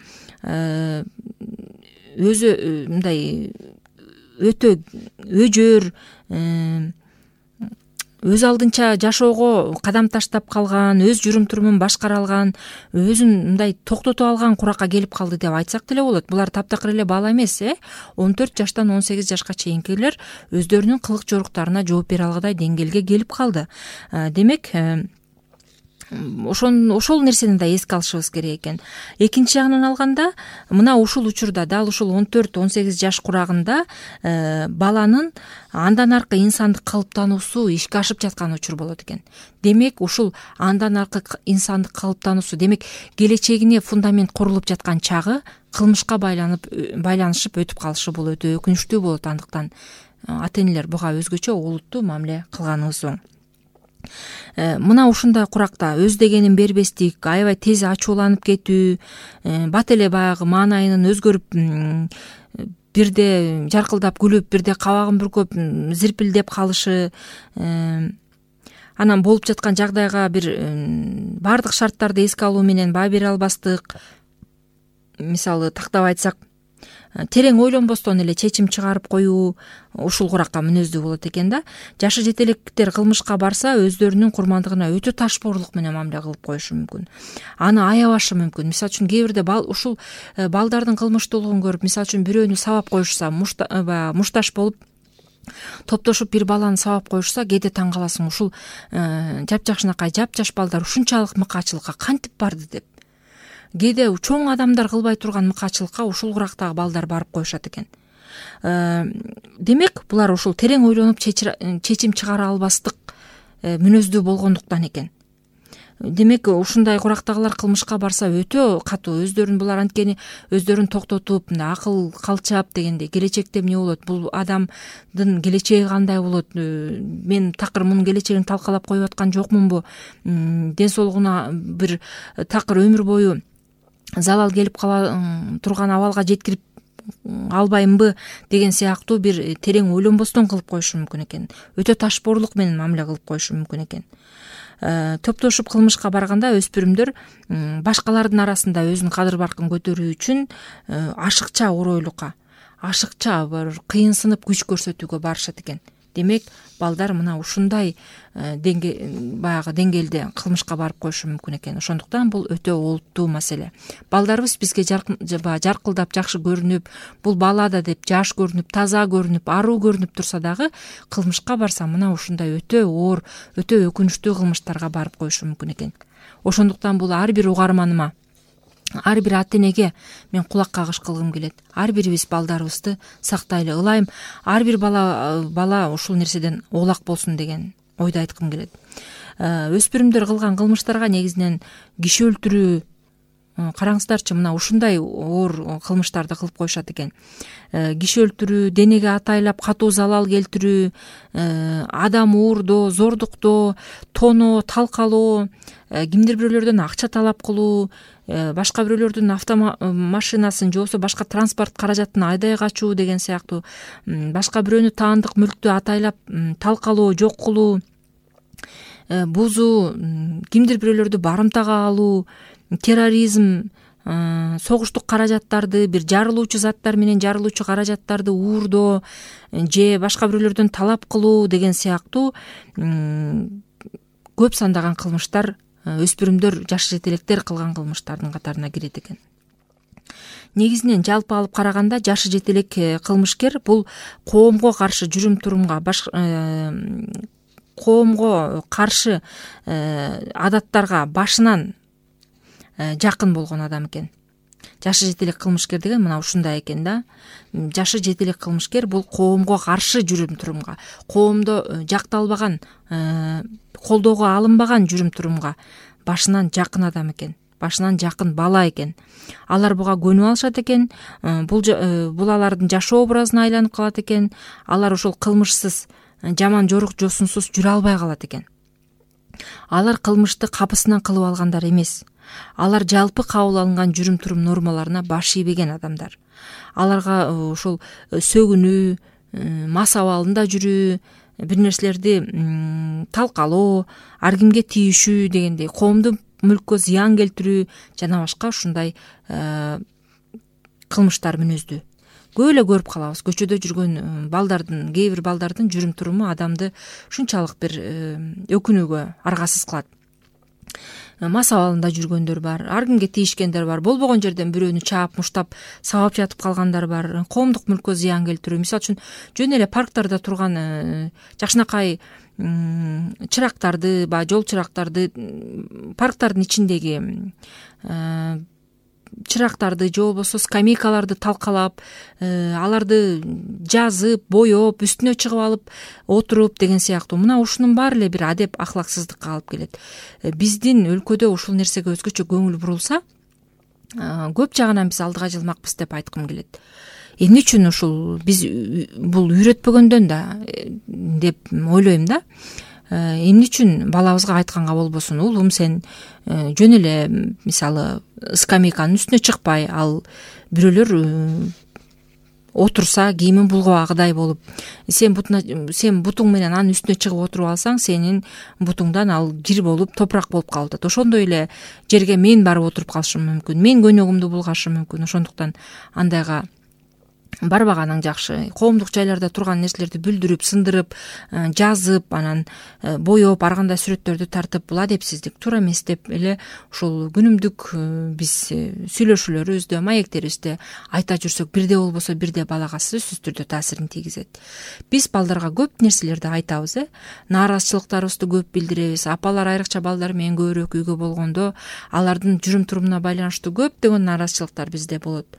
өзү мындай өтө өжөр, өз алдынча жашоого кадам таштап калган, өз жүрүм турумун башкара алган, өзүн мындай токтото алган куракка келип калды деп айтсак деле болот. Булар таптакыр эле бала эмес, э он төрт жаштан он сегиз жашка чейинкилер өздөрүнүн кылык жоруктарына жооп бере алгыдай деңгээлге келип калды. Демек ошон ошол нерсени да эске алышыбыз керек экен. Экинчи жагынан алганда, мына ушул учурда дал ушул он төрт он сегиз жаш курагында баланын андан аркы инсандык калыптануусу ишке ашып жаткан учур болот экен. Демек ушул андан аркы инсандык калыптануусу, демек келечегине фундамент курулуп жаткан чагы кылмышка байланып байланышып өтүп калышы бул өтө өкүнүчтүү болот. Андыктан ата энелер буга өзгөчө олуттуу мамиле кылганыбыз оң. Мына ушундай куракта өз дегенин бербестик, аябай тез ачууланып кетүү, бат эле баягы маанайынын өзгөрүп, бирде жаркылдап күлүп, бирде кабагын бүркөп зирпилдеп калышы, анан болуп жаткан жагдайга бир баардык шарттарды эске алуу менен баа бере албастык. Мисалы тактап айтсак, терең ойлонбостон эле чечим чыгарып коюу ушул куракка мүнөздүү болот экен да. Жашы жетелектер кылмышка барса, өздөрүнүн курмандыгына өтө ташпоорлук менен мамиле кылып коюшу мүмкүн. Аны аябашы мүмкүн. Мисалы үчүн кээ бирде бал ушул балдардын кылмыштуулугун көрүп, мисалы үчүн бирөөнү сабап коюшса, мушташ болуп топтошуп бир баланы сабап коюшса, кээде таң каласың, ушул жапжакшынакай жапжаш балдар ушунчалык мыкаачылыкка кантип барды деп. Кээде чоң адамдар кылбай турган мыкаачылыкка ушул курактагы балдар барып коюшат экен. Демек, булар ушул терең ойлонуп чечим чыгара албастык мүнөздүү болгондуктан экен. Демек, ушундай курактагылар кылмышка барса өтө катуу, өздөрүн булар анткени өздөрүн токтотуп, акыл калчап дегенде келечекте эмне болот, бул адамдын келечеги кандай болот, мен такыр мунун келечегин талкалап коюп аткан жокмунбу, ден соолугуна бир такыр өмүр бою залал келип кала турган абалга жеткирип албаймынбы деген сыяктуу бир терең ойлонбостон кылып коюшу мүмкүн экен. Өтө ташпоорлук менен мамиле кылып коюшу мүмкүн экен. Топтошуп кылмышка барганда өспүрүмдөр башкалардын арасында өзүнүн кадыр баркын көтөрүү үчүн ашыкча оройлукка, ашыкча бир кыйынсынып күч көрсөтүүгө барышат экен. Демек, балдар мына ушундай баягы деңгээлде кылмышка барып коюшу мүмкүн экен. Ошондуктан бул өтө олуттуу маселе. Балдарыбыз бизге жаркылдап жакшы көрүнүп, бул бала да деп жаш көрүнүп, таза көрүнүп, аруу көрүнүп турса дагы, кылмышка барса мына ушундай өтө оор, өтө өкүнүчтүү кылмыштарга барып коюшу мүмкүн экен. Ошондуктан бул ар бир угарманыма, ар бир ата энеге мен кулак кагыш кылгым келет. Ар бирибиз балдарыбызды сактайлы. Ылайым ар бир бала бала ушул нерседен оолак болсун деген ойду айткым келет. Өспүрүмдөр кылган кылмыштарга негизинен киши өлтүрүү, караңыздарчы, мына ушундай оор кылмыштарды кылып коюшат экен. Киши өлтүрүү, денеге атайлап катуу залал келтирүү, адам уурдоо, зордуктоо, тоноо, талкалоо, кимдир бирөөлөрдөн акча талап кылуу, башка бирөөлөрдүн автомашинасын же болбосо башка транспорт каражатын айдай качуу деген сыяктуу, башка бирөөнү таандык мүлктү атайлап талкалоо, жок кылуу, бузуу, кимдир бирөөлөрдү барымтага алуу, терроризм, согуштук каражаттарды, бир жарылуучу заттар менен жарылуучу каражаттарды уурдоо же башка бирөөлөрдөн талап кылуу деген сыяктуу көп сандаган кылмыштар өспүрүмдөр, жаш жетелектер кылган кылмыштардын катарына кирет экен. Негизинен жалпы алып караганда жашы жетелек кылмышкер бул коомго каршы жүрүм турумга, коомго каршы адаттарга башынан жакын болгон адам экен. Жашы жетелек кылмышкер деген мына ушундай экен да. Жашы жетелек кылмышкер бул коомго каршы жүрүм турумга, коомдо жакталбаган, колдоого алынбаган жүрүм турумга башынан жакын адам экен. Башынан жакын бала экен. Алар буга көнүп алышат экен. Бул бул алардын жашоо образына айланып калат экен. Алар ошол кылмышсыз, жаман жорук жосунсуз жүрө албай калат экен. Алар кылмышты капысынан кылып алгандар эмес. Алар жалпы кабыл алынган жүрүм турум нормаларына баш ийбеген адамдар. Аларга ошол сөгүнүү, мас абалында жүрүү, бир нерселерди талкалоо, ар кимге тийишүү дегендей, коомдун мүлккө зыян келтирүү жана башка ушундай кылмыштар мүнөздүү. көп эле көрүп калабыз. Көчөдө жүргөн балдардын, кээ бир балдардын жүрүм туруму адамды ушунчалык бир өкүнүүгө аргасыз кылат. Мас абалында жүргөндөр бар, ар кимге тийишкендер бар, болбогон жерден бирөөнү чаап, муштап, сабап жатып калгандар бар, коомдук мүлккө зыян келтирүү. Мисалы үчүн жөн эле парктарда турган жакшынакай чырактарды, баягы жол чырактарды, парктардын ичиндеги чырактарды же болбосо скамейкаларды талкалап, аларды жазып, боеп, үстүнө чыгып алып отуруп деген сыяктуу. Мына ушунун баары эле бир адеп ахлаксыздыкка алып келет. Биздин өлкөдө ушул нерсеге өзгөчө көңүл бурулса, көп жагынан биз алдыга жылмакпыз деп айткым келет. Эмне үчүн ушул биз бул үйрөтпөгөндөн да деп ойлойм да. Эмне үчүн балабызга айтканга болбосун, уулум сен жөн эле мисалы скамейканын үстүнө чыкпай, ал бирөөлөр отурса кийимин булгабагыдай болуп, сен бутуна сен бутуң менен анын үстүнө чыгып отуруп алсаң, сенин бутуңдан ал кир болуп, топурак болуп калып атат. Ошондой эле жерге мен барып отуруп калышым мүмкүн, мен көнөгүмдү булгашым мүмкүн. Ошондуктан андайга барбаганың жакшы. Коомдук жайларда турган нерселерди бүлдүрүп, сындырып, жазып, анан боеп, ар кандай сүрөттөрдү тартып, бул адепсиздик, туура эмес деп эле ушул күнүмдүк биз сүйлөшүүлөрүбүздө, маектерибизде айта жүрсөк, бирде болбосо бирде балага сөзсүз түрдө таасирин тийгизет. Биз балдарга көп нерселерди айтабыз, э нааразычылыктарыбызды көп билдиребиз. Апалар айрыкча балдар менен көбүрөөк үйгө болгондо алардын жүрүм турумуна байланыштуу көптөгөн нааразычылыктар бизде болот.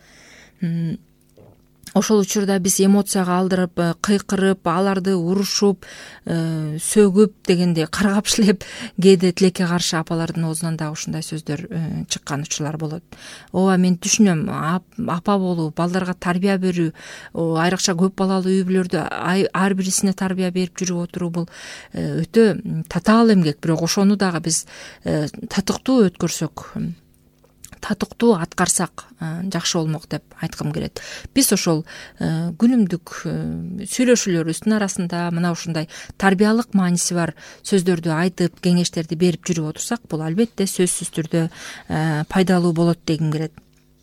Ошол учурда биз эмоцияга алдырып, кыйкырып, аларды урушуп, сөгүп дегенде каргапшылеп, кээде тилекке каршы апалардын оозунан дагы ушундай сөздөр чыккан учурлар болот. Ооба, мен түшүнөм, апа болуу, балдарга тарбия берүү, айрыкча көп балалуу үй бүлөлөрдө ар бирисине тарбия берип жүрүп отуруу бул өтө татаал эмгек, бирок ошону дагы биз татыктуу өткөрсөк, татыктуу аткарсак жакшы болмок деп айткым келет. Биз ошол күнүмдүк сүйлөшүүлөрүбүздүн арасында мына ушундай тарбиялык мааниси бар сөздөрдү айтып, кеңештерди берип жүрүп отурсак, бул албетте сөзсүз түрдө пайдалуу болот дегим келет.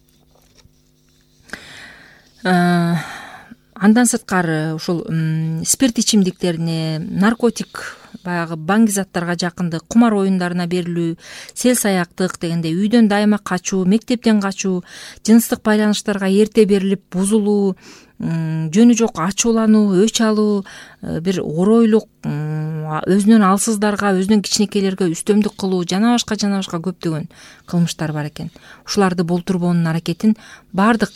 Андан сырткары ушул спирт ичимдиктерине, наркотик, баягы баңги заттарга жакындык, кумар оюндарына берилүү, сел саяктык дегенде үйдөн дайыма качуу, мектептен качуу, жыныстык байланыштарга эрте берилип бузулуу, жөнү жок ачуулануу, өч алуу, бир оройлук, өзүнөн алсыздарга, өзүнөн кичинекейлерге үстөмдүк кылуу, жана башка жана башка көптөгөн кылмыштар бар экен. Ушуларды болтурбоонун аракетин баардык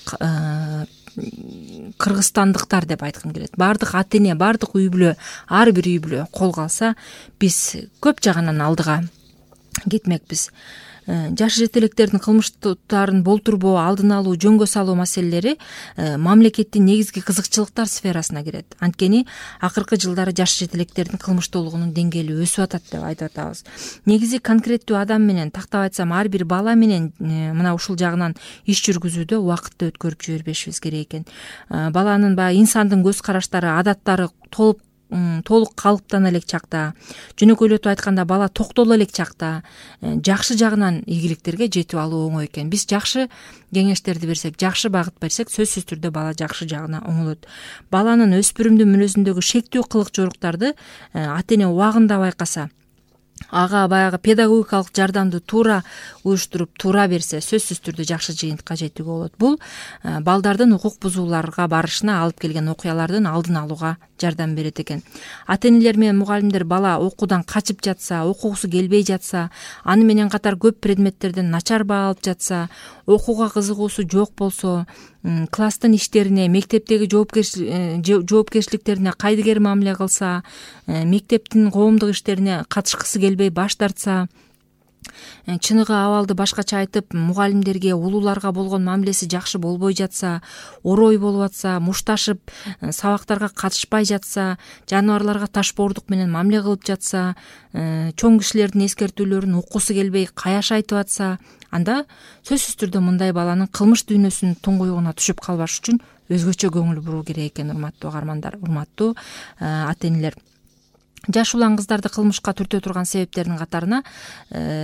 кыргызстандыктар деп айткым келет. Баардык ата-эне, баардык үй бүлө, ар бир үй бүлө колго алса, биз көп жагынан алдыга кетмекпиз. Жаш жетелектердин кылмыштарын болтурбоо, алдын алуу, жөнгө салуу маселелери мамлекеттин негизги кызыкчылыктар сферасына кирет. Анткени акыркы жылдары жаш жетелектердин кылмыштуулугунун деңгээли өсүп атат деп айтып атабыз. Негизи конкреттүү адам менен, тактап айтсам, ар бир бала менен мына ушул жагынан иш жүргүзүүдө убакытты өткөрүп жибербешибиз керек экен. Баланын баягы инсандын көз караштары, адаттары толуп толук калыптана элек чакта, жөнөкөйлөтүп айтканда бала токтоло элек чакта жакшы жагынан ийгиликтерге жетип алуу оңой экен. Биз жакшы кеңештерди берсек, жакшы багыт берсек, сөзсүз түрдө бала жакшы жагына оңолот. Баланын өспүрүмдүн мүнөзүндөгү шектүү кылык жоруктарды ата-эне убагында байкаса, ага баягы педагогикалык жардамды туура уюштуруп, туура берсе, сөзсүз түрдө жакшы жыйынтыкка жетүүгө болот. Бул балдардын укук бузууларга барышына алып келген окуялардын алдын алууга жардам берет экен. Ата-энелер менен мугалимдер бала окуудан качып жатса, окугусу келбей жатса, аны менен катар көп предметтерден начар баа алып жатса, окууга кызыгуусу жок болсо, класстын иштерине, мектептеги жоопкерчиликтерине кайдыгер мамиле кылса, мектептин коомдук иштерине катышкысы келбей баш тартса, чыныгы абалды башкача айтып, мугалимдерге, улууларга болгон мамилеси жакшы болбой жатса, орой болуп атса, мушташып, сабактарга катышпай жатса, жаныбарларга ташбоордук менен мамиле кылып жатса, чоң кишилердин эскертүүлөрүн уккусу келбей каяш айтып атса, анда сөзсүз түрдө мындай баланын кылмыш дүйнөсүнүн туңгуюгуна түшүп калбаш үчүн өзгөчө көңүл буруу керек экен, урматтуу угармандар, урматтуу ата-энелер. Жаш улан кыздарды кылмышка түртө турган себептердин катарына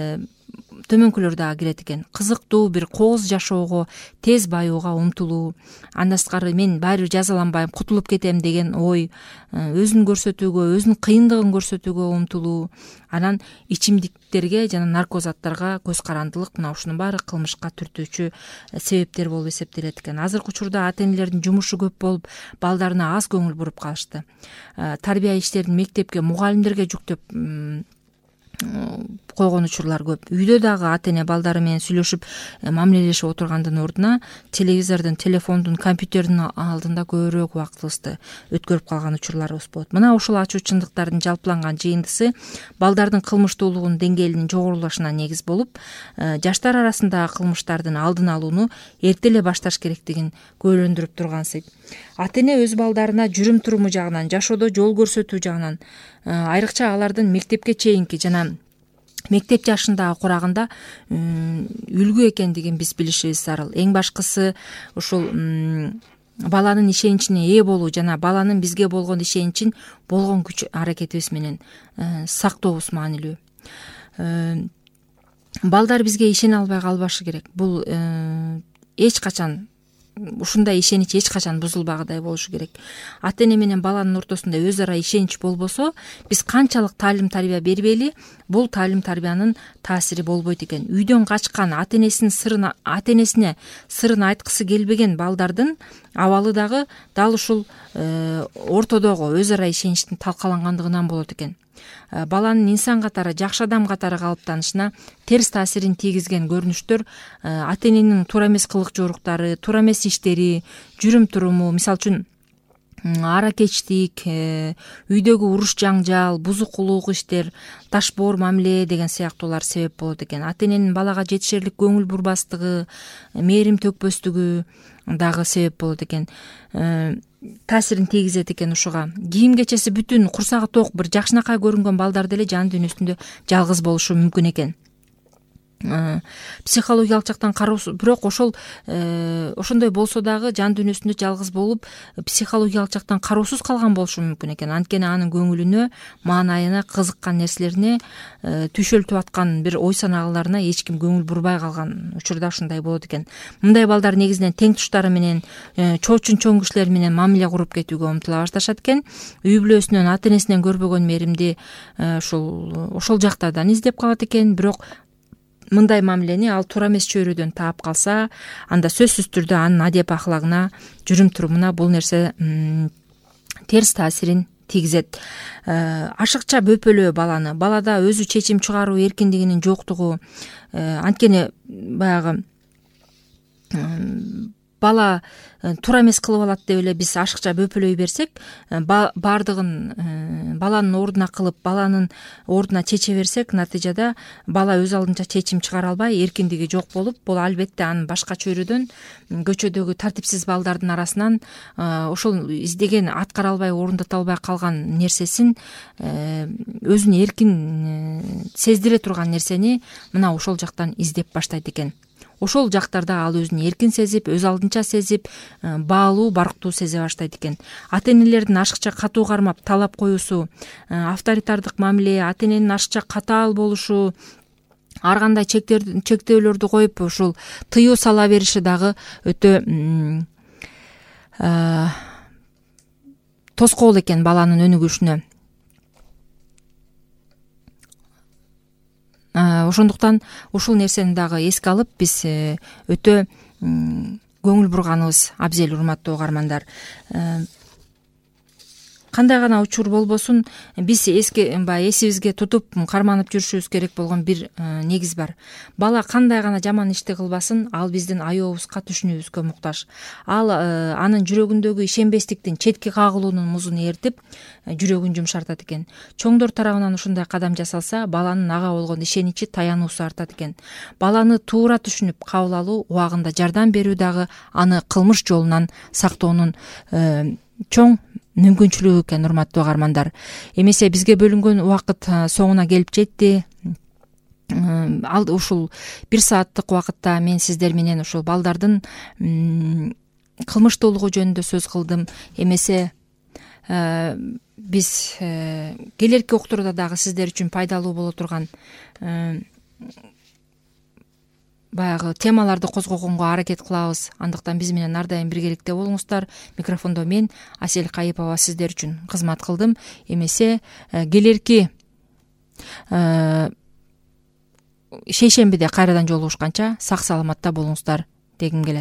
төмөнкүлөр дагы кирет экен. Кызыктуу бир кооз жашоого, тез баюуга умтулуу, андан тышкары мен баары бир жазаланбайм, кутулуп кетем деген ой, өзүн көрсөтүүгө, өзүнүн кыйындыгын көрсөтүүгө умтулуу, анан ичимдиктерге жана наркоз заттарга көз карандылык, мына ушунун баары кылмышка түртүүчү себептер болуп эсептелет экен. Азыркы учурда ата энелердин жумушу көп болуп, балдарына аз көңүл буруп калышты. Тарбия иштерин мектепке, мугалимдерге жүктөп койгон учурлар көп. Үйдө дагы ата эне балдары менен сүйлөшүп мамилелешип отургандын ордуна телевизордун, телефондун, компьютердин алдында көбүрөөк убактыбызды өткөрүп калган учурларыбыз болот. Мына ушул ачуу чындыктардын жалпыланган жыйындысы балдардын кылмыштуулугунун деңгээлинин жогорулашына негиз болуп, жаштар арасындагы кылмыштардын алдын алууну эрте эле башташ керектигин күбөлөндүрүп тургансый. Ата эне өз балдарына жүрүм туруму жагынан, жашоодо жол көрсөтүү жагынан, айрыкча алардын мектепке чейинки жана мектеп жашындагы курагында үлгү экендигин биз билишибиз зарыл. Эң башкысы ушул баланын ишеничине ээ болуу жана баланын бизге болгон ишеничин болгон күч аракетибиз менен сактообуз маанилүү. Балдар бизге ишене албай калбашы керек. Бул эч качан ушундай ишенич эч качан бузулбагыдай болушу керек. Ата эне менен баланын ортосунда өз ара ишенич болбосо, биз канчалык таалим тарбия бербейли, бул таалим тарбиянын таасири болбойт экен. Үйдөн качкан, ата энесинин сырын ата энесине сырын айткысы келбеген балдардын абалы дагы дал ушул ортодогу өз ара ишеничтин талкалангандыгынан болот экен. Баланын инсан катары, жакшы адам катары калыптанышына терс таасирин тийгизген көрүнүштөр ата эненин туура эмес кылык жоруктары, туура эмес иштери, жүрүм туруму, мисалы үчүн аракечтик, үйдөгү уруш жаңжал, бузукулук иштер, ташбоор мамиле деген сыяктуулар себеп болот экен. Ата эненин балага жетишерлик көңүл бурбастыгы, мээрим төкпөстүгү дагы себеп болот экен. Таасирин тийгизет экен ушуга. Кийим кечеси бүтүн, курсагы ток, бир жакшынакай көрүнгөн балдар деле жан дүйнөсүндө жалгыз болушу мүмкүн экен. Психологиялык жактан кароосуз, бирок ошол ошондой болсо дагы жан дүйнөсүндө жалгыз болуп, психологиялык жактан кароосуз калган болушу мүмкүн экен. Анткени анын көңүлүнө, маанайына, кызыккан нерселерине, түйшөлтүп аткан бир ой санааларына эч ким көңүл бурбай калган учурда ушундай болот экен. Мындай балдар негизинен тең туштары менен, чоочун чоң кишилер менен мамиле куруп кетүүгө умтула башташат экен. Үй бүлөсүнөн, ата энесинен көрбөгөн мээримди ушул ошол жактардан издеп калат экен. Бирок мындай мамилени ал туура эмес чөйрөдөн таап калса, анда сөзсүз түрдө анын адеп аклагына, жүрүм турумуна бул нерсе терс таасирин тийгизет. Ашыкча бөпөлөө баланы, балада өзү чечим чыгаруу эркиндигинин жоктугу, анткени баягы бала туура эмес кылып алат деп эле биз ашыкча бөпөлөй берсек, баардыгын баланын ордуна кылып, баланын ордуна чече берсек, натыйжада бала өз алдынча чечим чыгара албай, эркиндиги жок болуп, бул албетте анын башка чөйрөдөн, көчөдөгү тартипсиз балдардын арасынан ошол издеген, аткара албай, орундата албай калган нерсесин, өзүн эркин сездире турган нерсени мына ошол жактан издеп баштайт экен. Ошол жактарда ал өзүн эркин сезип, өз алдынча сезип, баалуу, барктуу сезе баштайт экен. Ата энелердин ашыкча катуу кармап, талап коюусу, авторитардык мамиле, ата эненин ашыкча катаал болушу, ар кандай чектөөлөрдү коюп, ушул тыюу сала бериши дагы өтө тоскоол экен баланын өнүгүшүнө. Ошондуктан ушул нерсени дагы эске алып, биз өтө көңүл бурганыбыз абзел, урматтуу угармандар. Кандай гана учур болбосун, биз эске баягы эсибизге тутуп карманып жүрүшүбүз керек болгон бир негиз бар. Бала кандай гана жаман ишти кылбасын, ал биздин аёобузга, түшүнүүбүзгө муктаж. Ал анын жүрөгүндөгү ишенбестиктин, четки кагылуунун музун ээртип, жүрөгүн жумшартат экен. Чоңдор тарабынан ушундай кадам жасалса, баланын ага болгон ишеничи, таянуусу артат экен. Баланы туура түшүнүп кабыл алуу, убагында жардам берүү дагы аны кылмыш жолунан сактоонун чоң мүмкүнчүлүгү экен, урматтуу угармандар. Эмесе бизге бөлүнгөн убакыт соңуна келип жетти. Ал ушул бир сааттык убакытта мен сиздер менен ушул балдардын кылмыштуулугу жөнүндө сөз кылдым. Эмесе биз келерки уктурда дагы сиздер үчүн пайдалуу боло турган баягы темаларды козгогонго аракет кылабыз. Андыктан биз менен ар дайым биргеликте болуңуздар. Микрофондо мен Асель Кайыпова сиздер үчүн кызмат кылдым. Эмесе келерки шейшембиде кайрадан жолугушканча сак саламатта болуңуздар дегим келет.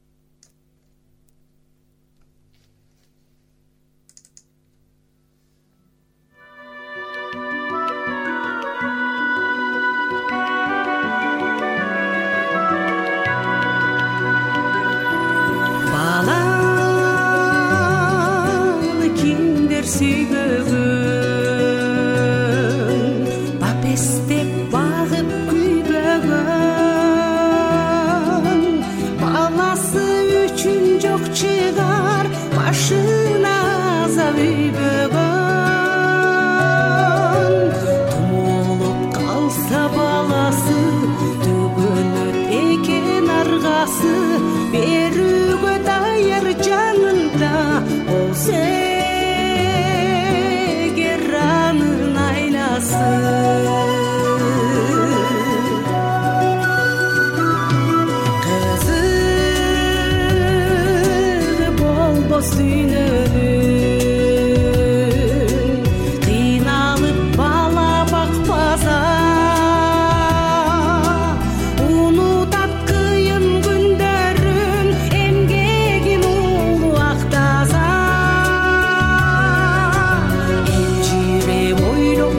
Сүйгөгөн бап эстеп багып күйбөгөн баласы үчүн жок чыгар башына азап үйбөгөн тумулуп калса баласы төгөнөт экен аргасы берүүгө даяр жанында болсо кызыгы болбос дүйнөнүн кыйналып бала бакпаса унутат кыйын күндөрүн эмгегин улуу актаса элжиреп ойлоп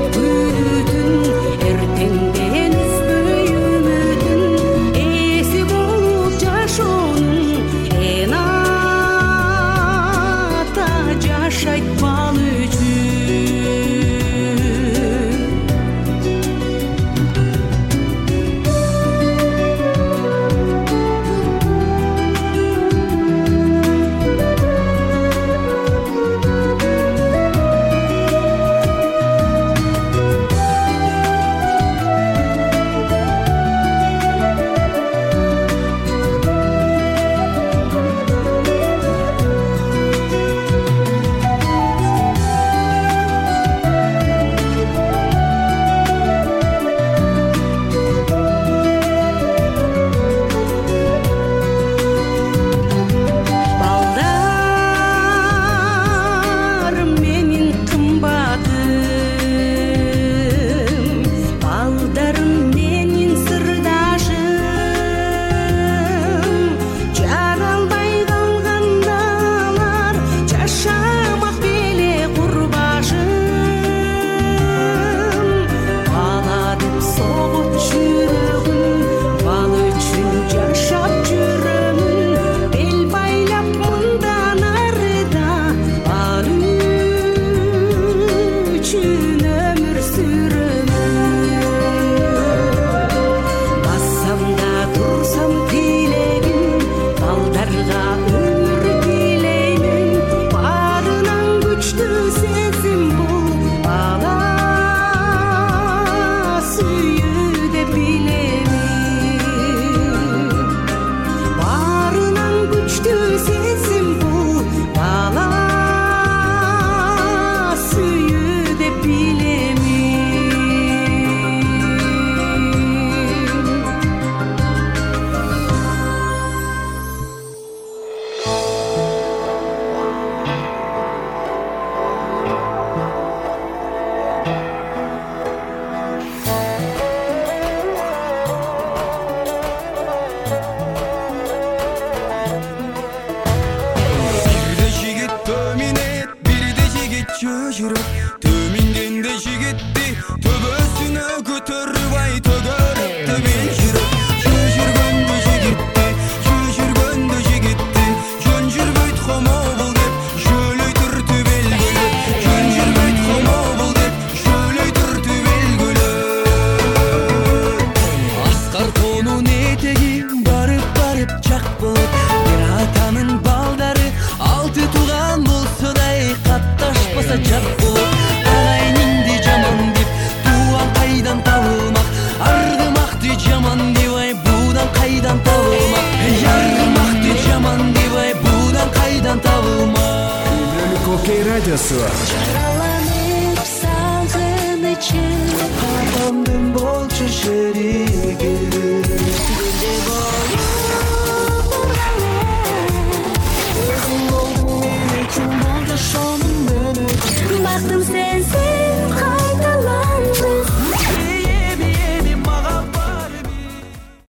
радиосу